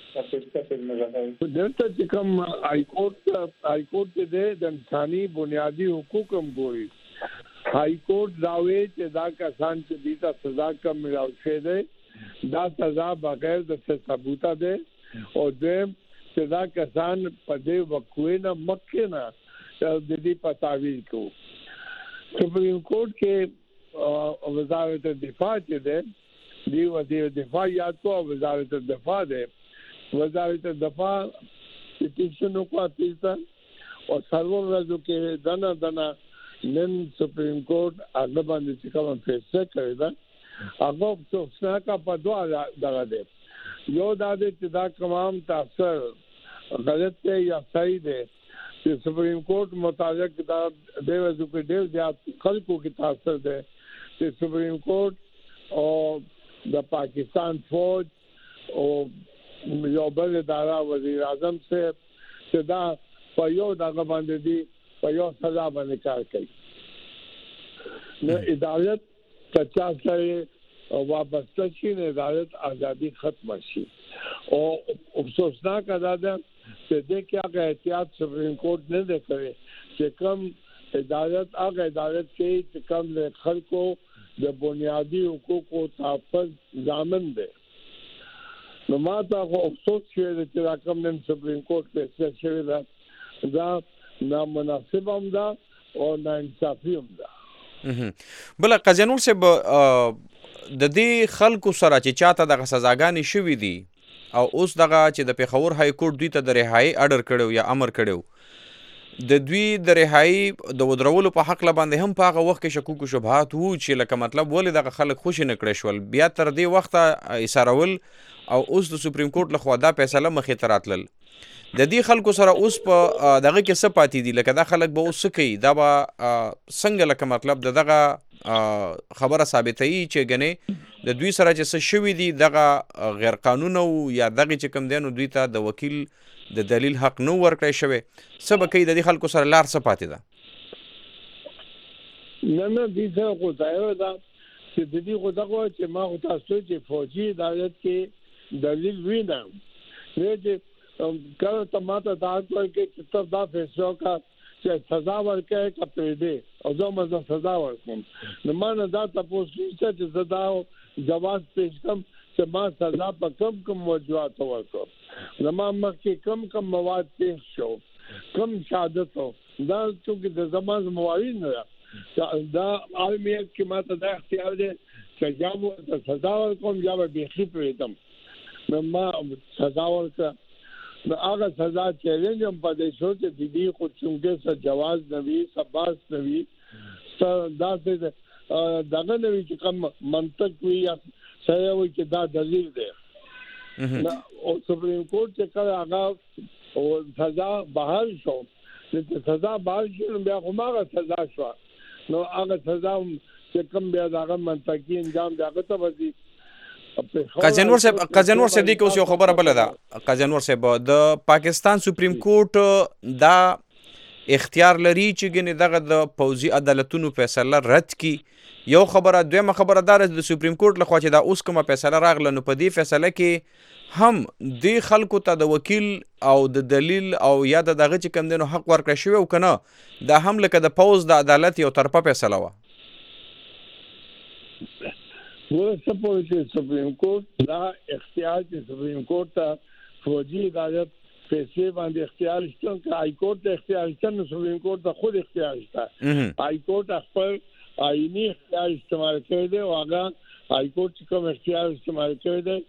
دلته چې کوم هاي کورټ هاي کورټ دې د انساني بنیادی حقوق هم ګوري. هاي کورټ داوي چې دا کسان چې دې ته سزا کم ملاو شي دي دا سزا بغیر د ثبوت ده او دیم چې دا کسان په دې وقوې نه مخکې نه د دې په تعویل کو. سپریم کورټ کې وزارت دفاع چې ده دی وزیر دفاع یاد کو وزارت دفاع ده وزارت دفاع پټیشن کو اپیلتا او سرور راځو کې دنا دنا نن سپریم کورټ هغه باندې چې کوم فیصله کړی دا هغه څه کا په دوه دغه دی یو دا چې دا تمام تاثر غلط دی یا صحیح دی چې سپریم کورټ مطابق دا د وځو کې ډېر زیات خلکو کې تاثر دی چې سپریم کورټ او د پاکستان فوج او یو بل اداره وزیر اعظم سے چې دا په یو دغه باندې دی په یو سزا باندې کار کوي نو عدالت پچاس سره وابسته شي نه عدالت ازادي ختم شي او افسوسناک ادا ده چې د کې هغه احتیاط سپریم کورټ نه دی کړی چې کوم عدالت هغه عدالت کې چې کوم له خلکو د بنیادی حقوقو تحفظ ضامن دی. نو ما ته افسوس شوی چې دا کوم نن سپریم کورټ فیصله شوی ده دا نامناسب هم ده او ناانصافي هم ده. بل قزنور صاحب د دې خلکو سره چې چاته دغه سزاګانې شوې دي او اوس دغه چې د پیښور های کورټ دوی ته د رهایی اډر کړو یا امر کړو د دوی د رهایی د ودرولو په حق باندې هم په هغه وخت کې شکوک او شبهات وو چې لکه مطلب ولې دغه خلک خوشی نه کړی شول بیا تر دې وخته ایثارول او اوس د سپریم کورټ لخوا دا فیصله مخې ته راتلل. د دې خلکو سره اوس په دغه کې څه پاتې دي لکه دا خلک به اوس څه کوي دا به څنګه لکه مطلب د دغه خبره ثابتوي چې ګنې د دوی سره چې څه شوي دي دغه غیر قانونه یا دغه چې کوم دی نو دوی ته د وکیل د دلیل حق نه ورکړی شوی څه به کوي د دې خلکو سره لار څه پاتې ده؟ نه نه دې سره خو ځای ده چې د دې خو دغه چې ما خو تاسو چې فوجي عدالت کې دلیل وینم نه چې کله ته ماته دا کوي چې تاسو دا فیصله کا چې سزا ورکړي کا پېډې او زه مزه سزا ورکوم نو ما نه دا تاسو چې سزا جواز پیش کوم چې ما سزا په کم کم موضوعات ورکوم نو ما مخکې کم کم مواد پیش شو کم شهادت دا چې د زمان موارد نه دا عالمیت کې ماته دا اختیار دی چې یا مو سزا ورکوم یا به بيخي پېدم نو ما سزا ورکړه نو هغه سزا چیلنج هم په دې شو چې د دې خو څنګه څه جواز نوي سباس نوي دا څه دغه نوي چې کوم منطق وي یا سره وي چې دا دلیل دی او سپریم کورټ چې کله هغه او سزا بحال شو چې سزا بحال شو بیا کومه سزا شو نو هغه سزا چې کوم بیا دغه منطقي انجام دغه ته وځي قاضیانور صاحب قاضیانور صاحب دې کې اوس یو خبره بل ده قاضیانور صاحب د پاکستان سپریم کورټ دا اختیار لري چې ګنې دغه د پوځي عدالتونو فیصله رد کی یو خبره دویمه خبره دار د سپریم کورټ لخوا چې دا اوس کومه فیصله راغله نو په دې فیصله کې هم د خلکو ته د وکیل او د دلیل او یا د دغه چې کم دینو حق ورکړی شوی او کنه دا هم لکه د پوز د عدالت یو طرفه فیصله وه ورسته پوه چې سپریم کورټ دا اختیار چې سپریم کورټ ته فوجي عدالت فیصله باندې اختیار شته که های کورټ ته اختیار شته نو سپریم کورټ ته خود اختیار شته های کورټ خپل آئینی اختیار استعمال کړی دی او هغه های کورټ چې کوم اختیار استعمال کړی دی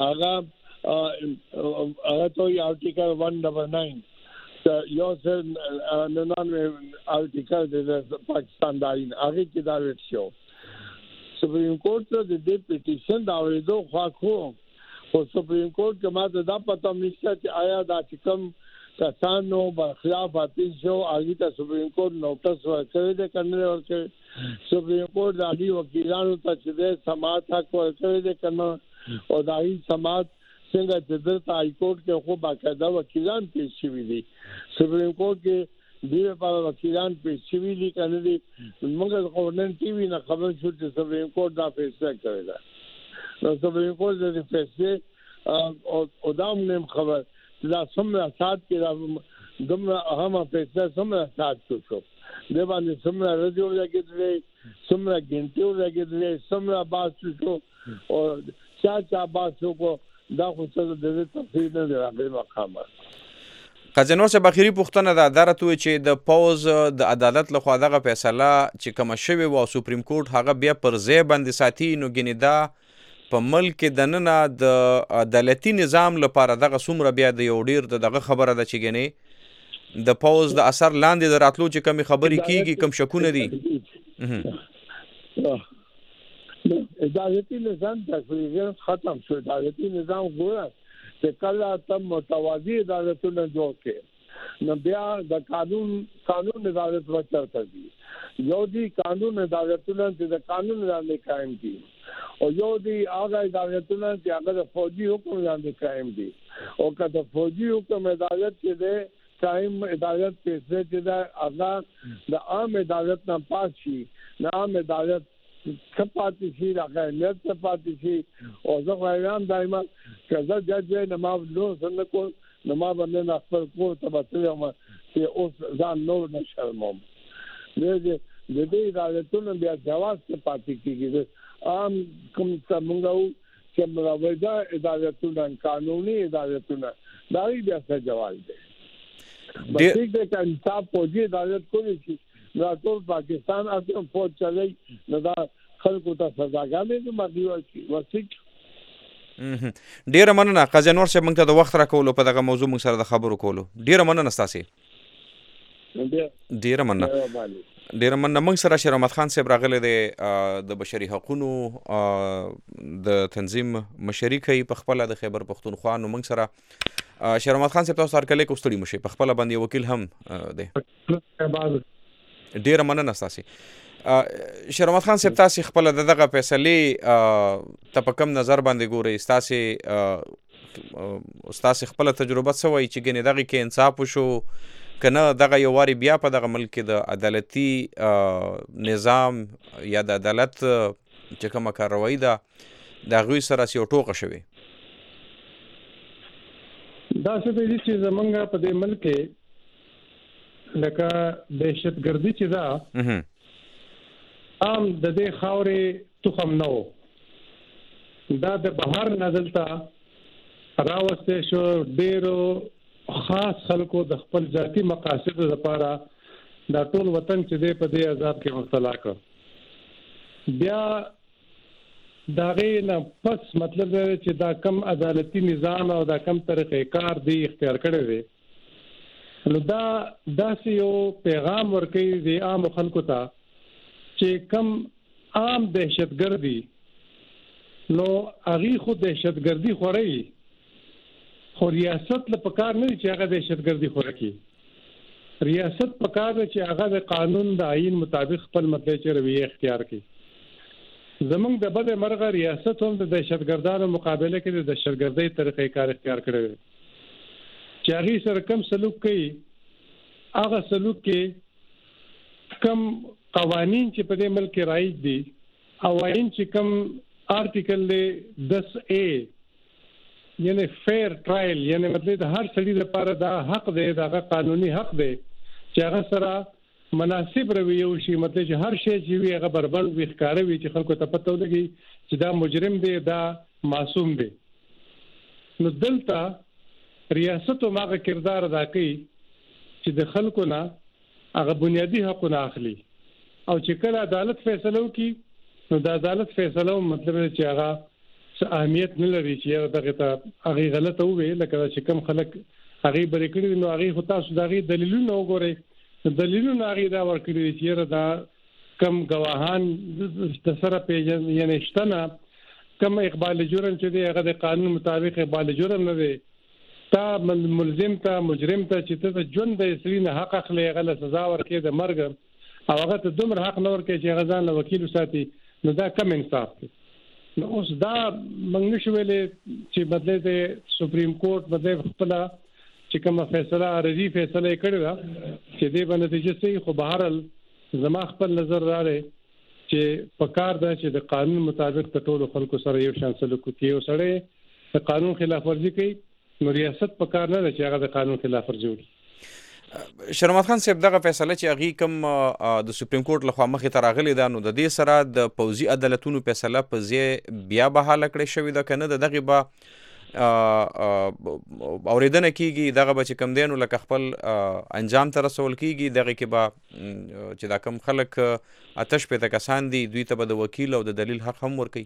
هغه هغه ته آرټیکل one ninety-nine یو څه نن آرټیکل د پاکستان د آئین هغه کې دا ویل شو سپریم کورټ ته د دې پټیشن دا ورېدو خو خو او سپریم کورټ کې ماته دا پته نشته چې آیا دا چې کوم کسانو برخلاف اپیل شو هغه ته سپریم کورټ نوټس ورکړی دی کنه ورکړي سپریم کورټ د عالی وکیلانو ته چې د سماعت حق ورکړی دی کنه او د هغې سماعت څنګه چې دلته های کورټ کې خو باقاعده وکیلان پیش شوي دي سپریم کورټ کې دې لپاره وکیلان پیش شوي دي کنه دي موږ خو نن ټي وي نه خبر شو چې سپریم کورټ دا فیصله کړې ده نو سپریم کورټ د فیصلې او دا هم خبر دا څومره سات کې دا دومره اهمه فیصله څومره سات شو د باندې څومره رجوع لګېدلې څومره ګنټې لګېدلې څومره باس شو او چا چا باس شو دا خو څه د دې تفصیل نه دی راغلی مقامه قاضیانور صاحب اخیری پوښتنه ده دا راته چې د پوز د عدالت لخوا دغه فیصله چې کومه شوې وه او سپریم کورټ هغه بیا پر ځای باندې ساتي نو ګینې دا په ملک کې دننه د عدالتي نظام لپاره دغه څومره بیا د یو ډیر دغه خبره ده چې ګنې د پوز د اثر لاندې د راتلو چې کمی خبرې کیږي کم شکونه دي عدالتي نظام تقریبا ختم شو عدالتي نظام ګوره چې کله تم متوازی عدالتونه جوړ کړي نو بیا د قانون قانون عدالت ورته دي یو دی قانون عدالتونه چې د قانون باندې قائم دي او یو دی هغه عدالتونه چې هغه د فوجي حکم باندې قائم دي او که د فوجي حکم عدالت چې ده قائم عدالت فیصله چې ده هغه د عام عدالت نه پاس شي د عام عدالت څپاتې شي هغه نه څپاتې شي او زه وایم دایمه که زه جج نه ما نو څنګه کو نو ما باندې نه خپل کور ته بتلم چې اوس ځان نو نه شرموم دې دې عدالتونو بیا جواز څه پاتې کیږي عام کوم څنګه چې مراوده عدالتونه قانوني عدالتونه دا بیا څه جواز دی بس دې ته انصاف فوجي عدالت کولی شي نو ټول پاکستان اته فوج چلای نو دا خلکو ته سزاګانې دي مګي ورشي وسیک ډیره مننه قاضیانور صاحب موږ ته د وخت راکولو په دغه موضوع موږ سره د خبرو کولو ډیره مننه ستاسو ډیره مننه ډیره مننه موږ سره شیر احمد خان صاحب راغلی دی د بشري حقوقو د تنظیم مشري کوي په خپل د خیبر پختونخوا نو موږ سره شیر احمد خان صاحب تاسو هر کله کوستړي مشي په خپل باندې وکیل هم دی ډیره مننه تاسو شیر احمد خان صاحب تاسو خپل دغه فیصله ته په کوم نظر باندې ګورئ تاسو استاد خپل تجربه سوي چې ګنې دغه کې انصاف وشو کنه دغه یو واری بیا په دغه ملک د عدالتي نظام یا د عدالت چې کومه کاروایی ده د غوي سره یو ټوکه شوی دا څه دي چې زمونږ په دې ملک کې لکه دهشتګردي چې دا عام د دې خاورې تخم نه و دا د بهر نزلتا راوسته شو ډیرو خاص خلکو د خپل ذاتی مقاصد لپاره دا ټول وطن چې دې په دې عذاب کې مبتلا کړ بیا دا غي نه پس مطلب دی چې دا کم عدالتي نظام او دا کم طریقې کار دی اختیار کړی دی نو دا داسې یو پیغام ورکوي د عام خلکو ته چې کم عام دهشتګردي نو هغه خو دهشتګردي خوري خو ریاست له پکار نه چې هغه دهشتګردي خوري کی ریاست پکار چې هغه د قانون د آئین مطابق خپل مطلب چې رویه اختیار کړي زمونږ د بده مرغه ریاست هم د دهشتګردانو مقابله کې د دهشتګردۍ طریقې کار اختیار کړی چې هغه سره کم سلوک کوي هغه سلوک کې کم قوانین چې په دې ملک کې رایج دي او آئین چې کم آرټیکل دس اے یعنی فیر ټرایل یعنی مطلب د هر سړي لپاره دا حق دی دا قانوني حق دی چې هغه سره مناسب رویه وشي مطلب چې هر شی چې وي هغه بربند وي ښکاروي چې خلکو ته پته ولګي چې دا مجرم دی دا معصوم دی نو دلته ریاست ماغه کردار ادا کوي چې د خلکو نه هغه بنیادی حقونه اخلي او چې کله عدالت فیصله وکړي نو د عدالت فیصله مطلب چې هغه اهمیت نه لري چې دغه ته هغه غلطه وي لکه چې کم خلک هغه بری کړی نو هغه خو تاسو دغه دلیلونه وګورئ دلیلونه هغه دا ورکړي چې دا کم گواهان د سره پیژن یعنی شتنه کم اقبال جرم چې دی هغه د قانون مطابق اقبال جرم نه دی تا ملزم ته مجرم ته چې ته ژوند د اسرین حق اخلي غل سزا ورکړي د مرګ او هغه ته دومره حق نه ورکړي چې غزان له وکیل ساتي نو دا کم انصاف دی نو اوس دا موږ نشو ویلې چې بدله د سپریم کورټ بدله خپل چې کومه فیصله ارزي فیصله کړې ده چې دې باندې نتیجه سي خو بهرال زما خپل نظر راړي چې پکار ده چې د قانون مطابق ټول خلکو سره یو شان سلوک کوي او سره د قانون خلاف ورزي کوي نو ریاست پکار نه ده چې هغه د قانون خلاف ورزي وکړي شرمت خان صاحب دغه فیصله چې هغه کوم د سپریم کورټ لخوا مخې ته راغلی ده نو د دې سره د پوځي عدالتونو فیصله په ځای بیا بحاله کړې شوې ده کنه دغه به اوریدنه کیږي دغه به کم دینو لکه خپل انجام ته رسول کیږي دغه کې به چې دا کم خلک آتش په تکسان دي دوی ته به د وکیل او د دلیل حق هم ورکړي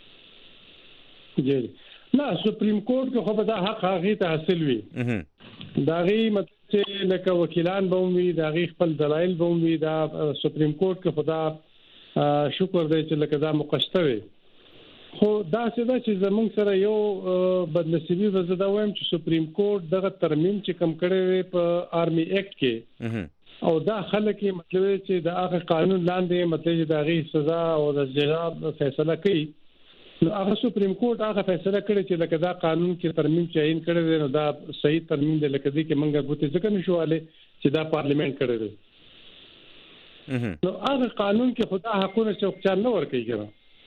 جی نه سپریم کورټ کې خو به دا حق هغه ته حاصل وي دا غي مطلب چې لکه وکیلان به وي دا غي خپل دلایل به وي دا سپریم کورټ کې خدا شکر دی چې لکه دا مقشته وي خو دا څه ده چې زمونږ سره یو بدنصیبي وزدا وایم چې سپریم کورټ دغه ترمیم چې کم کړی په آرمي ایکټ کې او دا خلک مطلب چې د هغه قانون لاندې مطلب چې د هغه سزا او د جزا فیصله کوي نو هغه سپریم کورټ هغه فیصله کړی چې لکه دا قانون کې ترمیم چاین کړی دی نو دا صحیح ترمیم دی لکه دې کې منګه بوتي ځکه نشواله چې دا پارلیمنت کړی دی نو هغه قانون کې خدا حقونه چوکچار نه ورکوي ګره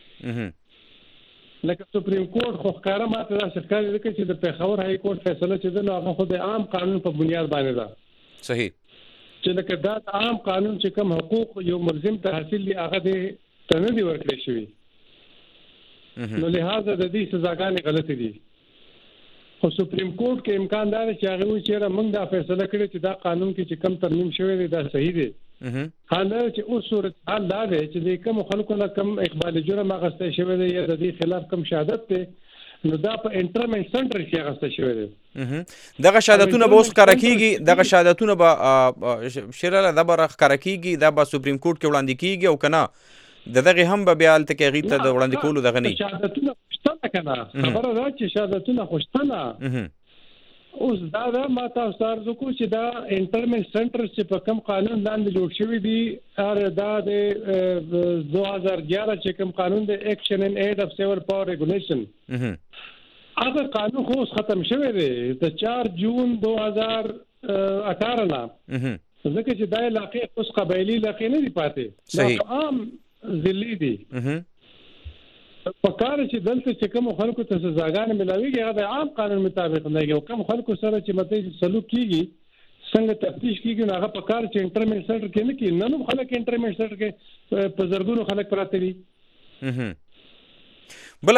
لکه سپریم کورټ خو ښکارا ماته دا ښکاري لکه چې د پیښور های کورټ فیصله چې دا هغه خو د عام قانون په بنیاد باندې ده صحیح چې لکه دا عام قانون چې کوم حقوق یو ملزم ته حاصل دي هغه دې تنه دی ورکړي شوی نو لہذا د دې سزاګانې غلطې دي خو سپریم کورټ کې امکان دی چې هغه وایي چې موږ دا فیصله کړې چې دا قانون کې چې کم ترمیم شوی دی دا صحیح دی حالا چې اوس صورت حال دا دی چې د کوم خلکو نه کم اقبال جرم اغسته شوی دی یا د دې خلاف کم شهادت دی نو دا په انټرمنټ سنټر کې اغسته شوی دی دغه شهادتونه به اوس ښکاره کیږي دغه شهادتونه به شیراله د بر ښکاره کیږي دا به سپریم کورټ کې وړاندې کیږي او کنه د دغه هم به بیا الته کې غیته د وړاندې کولو دغه نه شهادتونه خوشتنه کنه خبره دا چې شهادتونه خوشتنه اوس دا دا ما تاسو ته ارزو کو چې دا انټرمنټ سنټر چې په کوم قانون لاندې جوړ شوی دی ار دا د دو هزار اګیاره چې کوم قانون د ایکشن ان ایډ اف سیور پاور ریګولیشن هغه قانون خو ختم شوی دی د چار جون دو هزار اٹھارہ نه ځکه چې دا علاقې اوس قبایلی علاقې نه دی پاتې دا عام ذلی دي په کار چې دلته چې کوم خلکو ته سزاګانې ملاويږي هغه د عام قانون مطابق نه یو کوم خلکو سره چې مته سلوک کیږي څنګه تفتیش کیږي هغه په کار چې انټرمنټ سنټر کې نه کی نن خلک انټرمنټ سنټر کې په زرګونو خلک پراته دي بل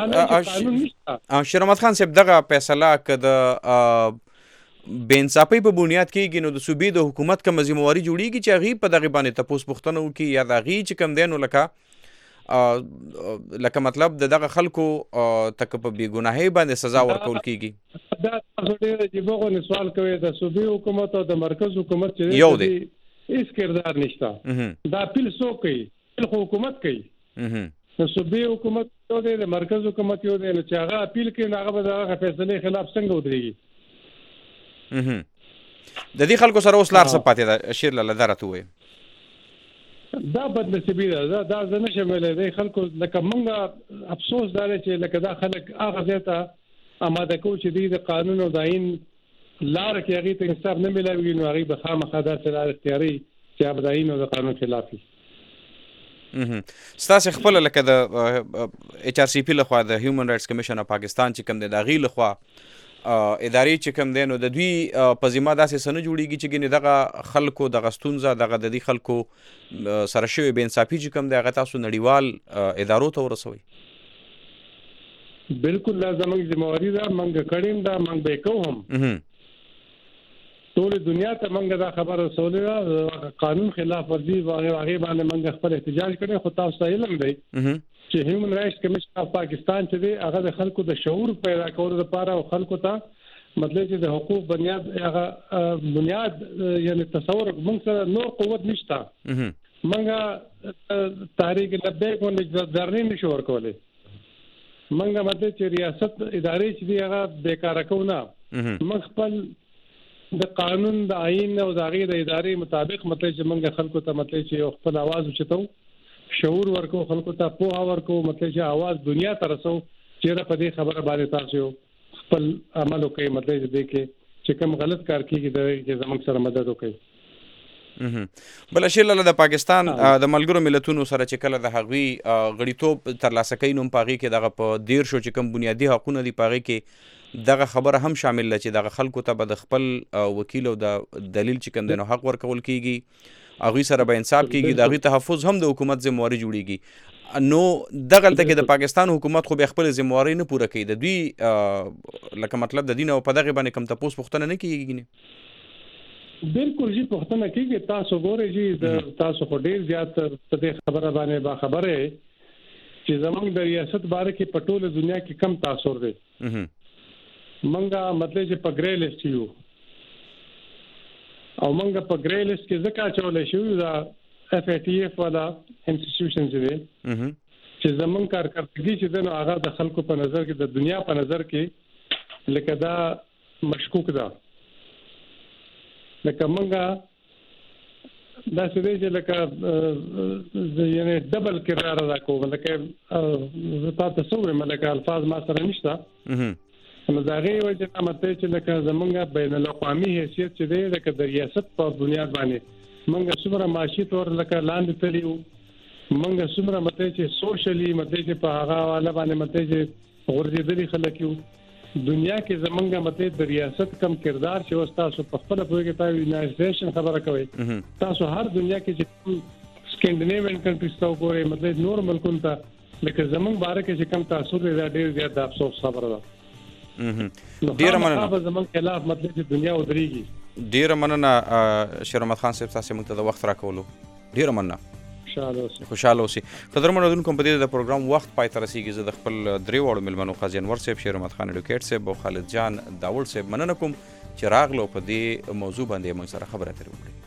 شرمت خان صاحب دغه فیصله کده بینصافي په بنیاد کېږي نو د صوبې د حکومت کوم ذمہواری جوړیږي چې هغه په دغه باندې تاسو پوښتنه وکړي یا دغه چې کم دینو لکه لکه مطلب د دغه خلکو تک په بې ګناهۍ باندې سزا ورکول کیږي؟ دا تاسو ډېر عجیبه غو سوال کوي. د صوبې حکومت او د مرکز حکومت چې یو دی هیڅ کردار نشته. دا اپیل څوک کوي؟ اپیل خو حکومت کوي. د صوبې حکومت یو دی، د مرکز حکومت یو دی، نو چې هغه اپیل کوي نو هغه به د هغه فیصلې خلاف څنګه ودرېږي؟ د دې خلکو سره اوس لار څه پاتې ده؟ شیر لاله دا راته ووایي. دا بدنصیبي ده، دا زه نشم ویلی. دی خلکو لکه موږ افسوس دا دی چې لکه دا خلک هغه ځای ته اماده کوو چې دوی د قانون او د آیین لاره کې هغې ته انصاف نه میلاوي، نو هغوی به خامخا داسې لار اختیاروي چې هغه د آیین او د قانون خلاف وي. ستاسې خپله لکه د ایچ آر سی پي لخوا د هیومن رایټس کمیشن اف پاکستان چې کوم دی د هغې لخوا ادارې چې کوم دی نو د دوی په ذمه داسې څه نه جوړېږي چې ګینې دغه خلکو دغه ستونزه دغه د دې خلکو سره شوې بې انصافي چې کوم دی هغه تاسو نړیوال ادارو ته ورسوئ؟ بالکل دا زموږ ذمواري ده، موږ کړې ده، موږ به یې کوو هم. ټول دنیا ته موږ دا خبره رسولې ده، قانون خلاف ورزي هغې باندې موږ خپل احتجاج کړی. خو تاسو ته علم دی چې هیومن رایټس کمیشن اف پاکستان چې دی هغه د خلکو د شعور پیدا کولو لپاره او خلکو ته مطلب چې د حقوق بنیاد هغه بنیاد یعنی تصور موږ سره نور قوت نشته. موږ تحریک لبیک باندې ځرنې نشو ورکولی. موږ مطلب چې ریاست ادارې چې دی هغه بیکاره کوو نه. موږ خپل د قانون د آیین او د هغې د ادارې مطابق مطلب چې موږ خلکو ته مطلب چې یو خپل اواز اوچتو، شعور ورکو، خلکو ته پوهه ورکو، مطلب چې اواز دنیا ته رسو چې په دې خبره باندې تاسو خپل عمل وکړئ، مطلب چې دې کې چې کوم غلط کار کېږي د زموږ سره مدد وکړئ. بله شیر لاله د پاکستان د ملګرو ملتونو سره چې کله د هغوی غړیتوب ترلاسه کوي نو په هغې کې دغه په دیر شو چې کوم بنیادي حقونه دي په هغې کې دغه خبره هم شامل ده چې دغه خلکو ته به د خپل وکیل او د دلیل چې کوم دی نو حق ورکول کیږي، هغوی سره به انصاف کیږي، د هغوی تحفظ هم د حکومت ذمواري جوړیږي. نو دغلته کې د پاکستان حکومت خو بیا خپل ذمواري نه پوره کوي، د دوی لکه مطلب د دین او په دغې باندې کوم تپوس پوښتنه نه کیږي؟ بالکل جی پوښتنه کیږي. تاسو ګورئ جی د تاسو خو ډېر زیات په دې خبره باندې باخبره یې چې زموږ د ریاست باره کې په ټوله دنیا کې کم تاثر دی. منګه مطلب چې په ګری لیست یو او منګه په ګری لیست کې ځکه چولې شو دا اف ای ټی اف والا انسټیټیوشنز دي چې زمون کارکړتګي چې د هغه د خلکو په نظر کې د دنیا په نظر کې لکه دا مشکوک ده. لکه منګه دا څه دی چې لکه یعنی ډبل کرار ادا کوم، لکه زه تاسو ته وایم لکه الفاظ ما سره نشته. نو دا غي وجه نه مته چې لکه زمونږ بین الاقوامي حیثیت چې دی لکه د ریاست په بنیاد باندې موږ څومره معاشي تور لکه لاندې تللیو، موږ څومره مته چې سوشلی مته چې په هغه حواله باندې مته چې غورځېدلي خلک یو دنیا کې زمونږ مته د ریاست کم کردار چې تاسو په خپل په کې تاسو یونایټیډ خبره کوي. تاسو هر دنیا کې چې سکینډینیوین کنټریز ته وګورئ مطلب نور ملکونو ته لکه زمونږ باره کې چې کم تاثر دی دا ډېر زیات د افسوس خبره ده. ډیره مننه. زمونږ خلاف مطلب چې دنیا ودرېږي. ډیره مننه شیر احمد خان صاحب تاسو موږ ته د وخت راکولو. ډیره مننه. خوشاله اوسئ. خوشاله اوسئ. قدرمنو اوریدونکو په دې د پروګرام وخت پای ته رسیږي. زه د خپل درې واړو مېلمنو قاضي انور صاحب، شیر احمد خان اډوکیټ صاحب او خالد جان داوړ صاحب مننه کوم چې راغلو په دې موضوع باندې موږ سره خبرې اترې وکړې.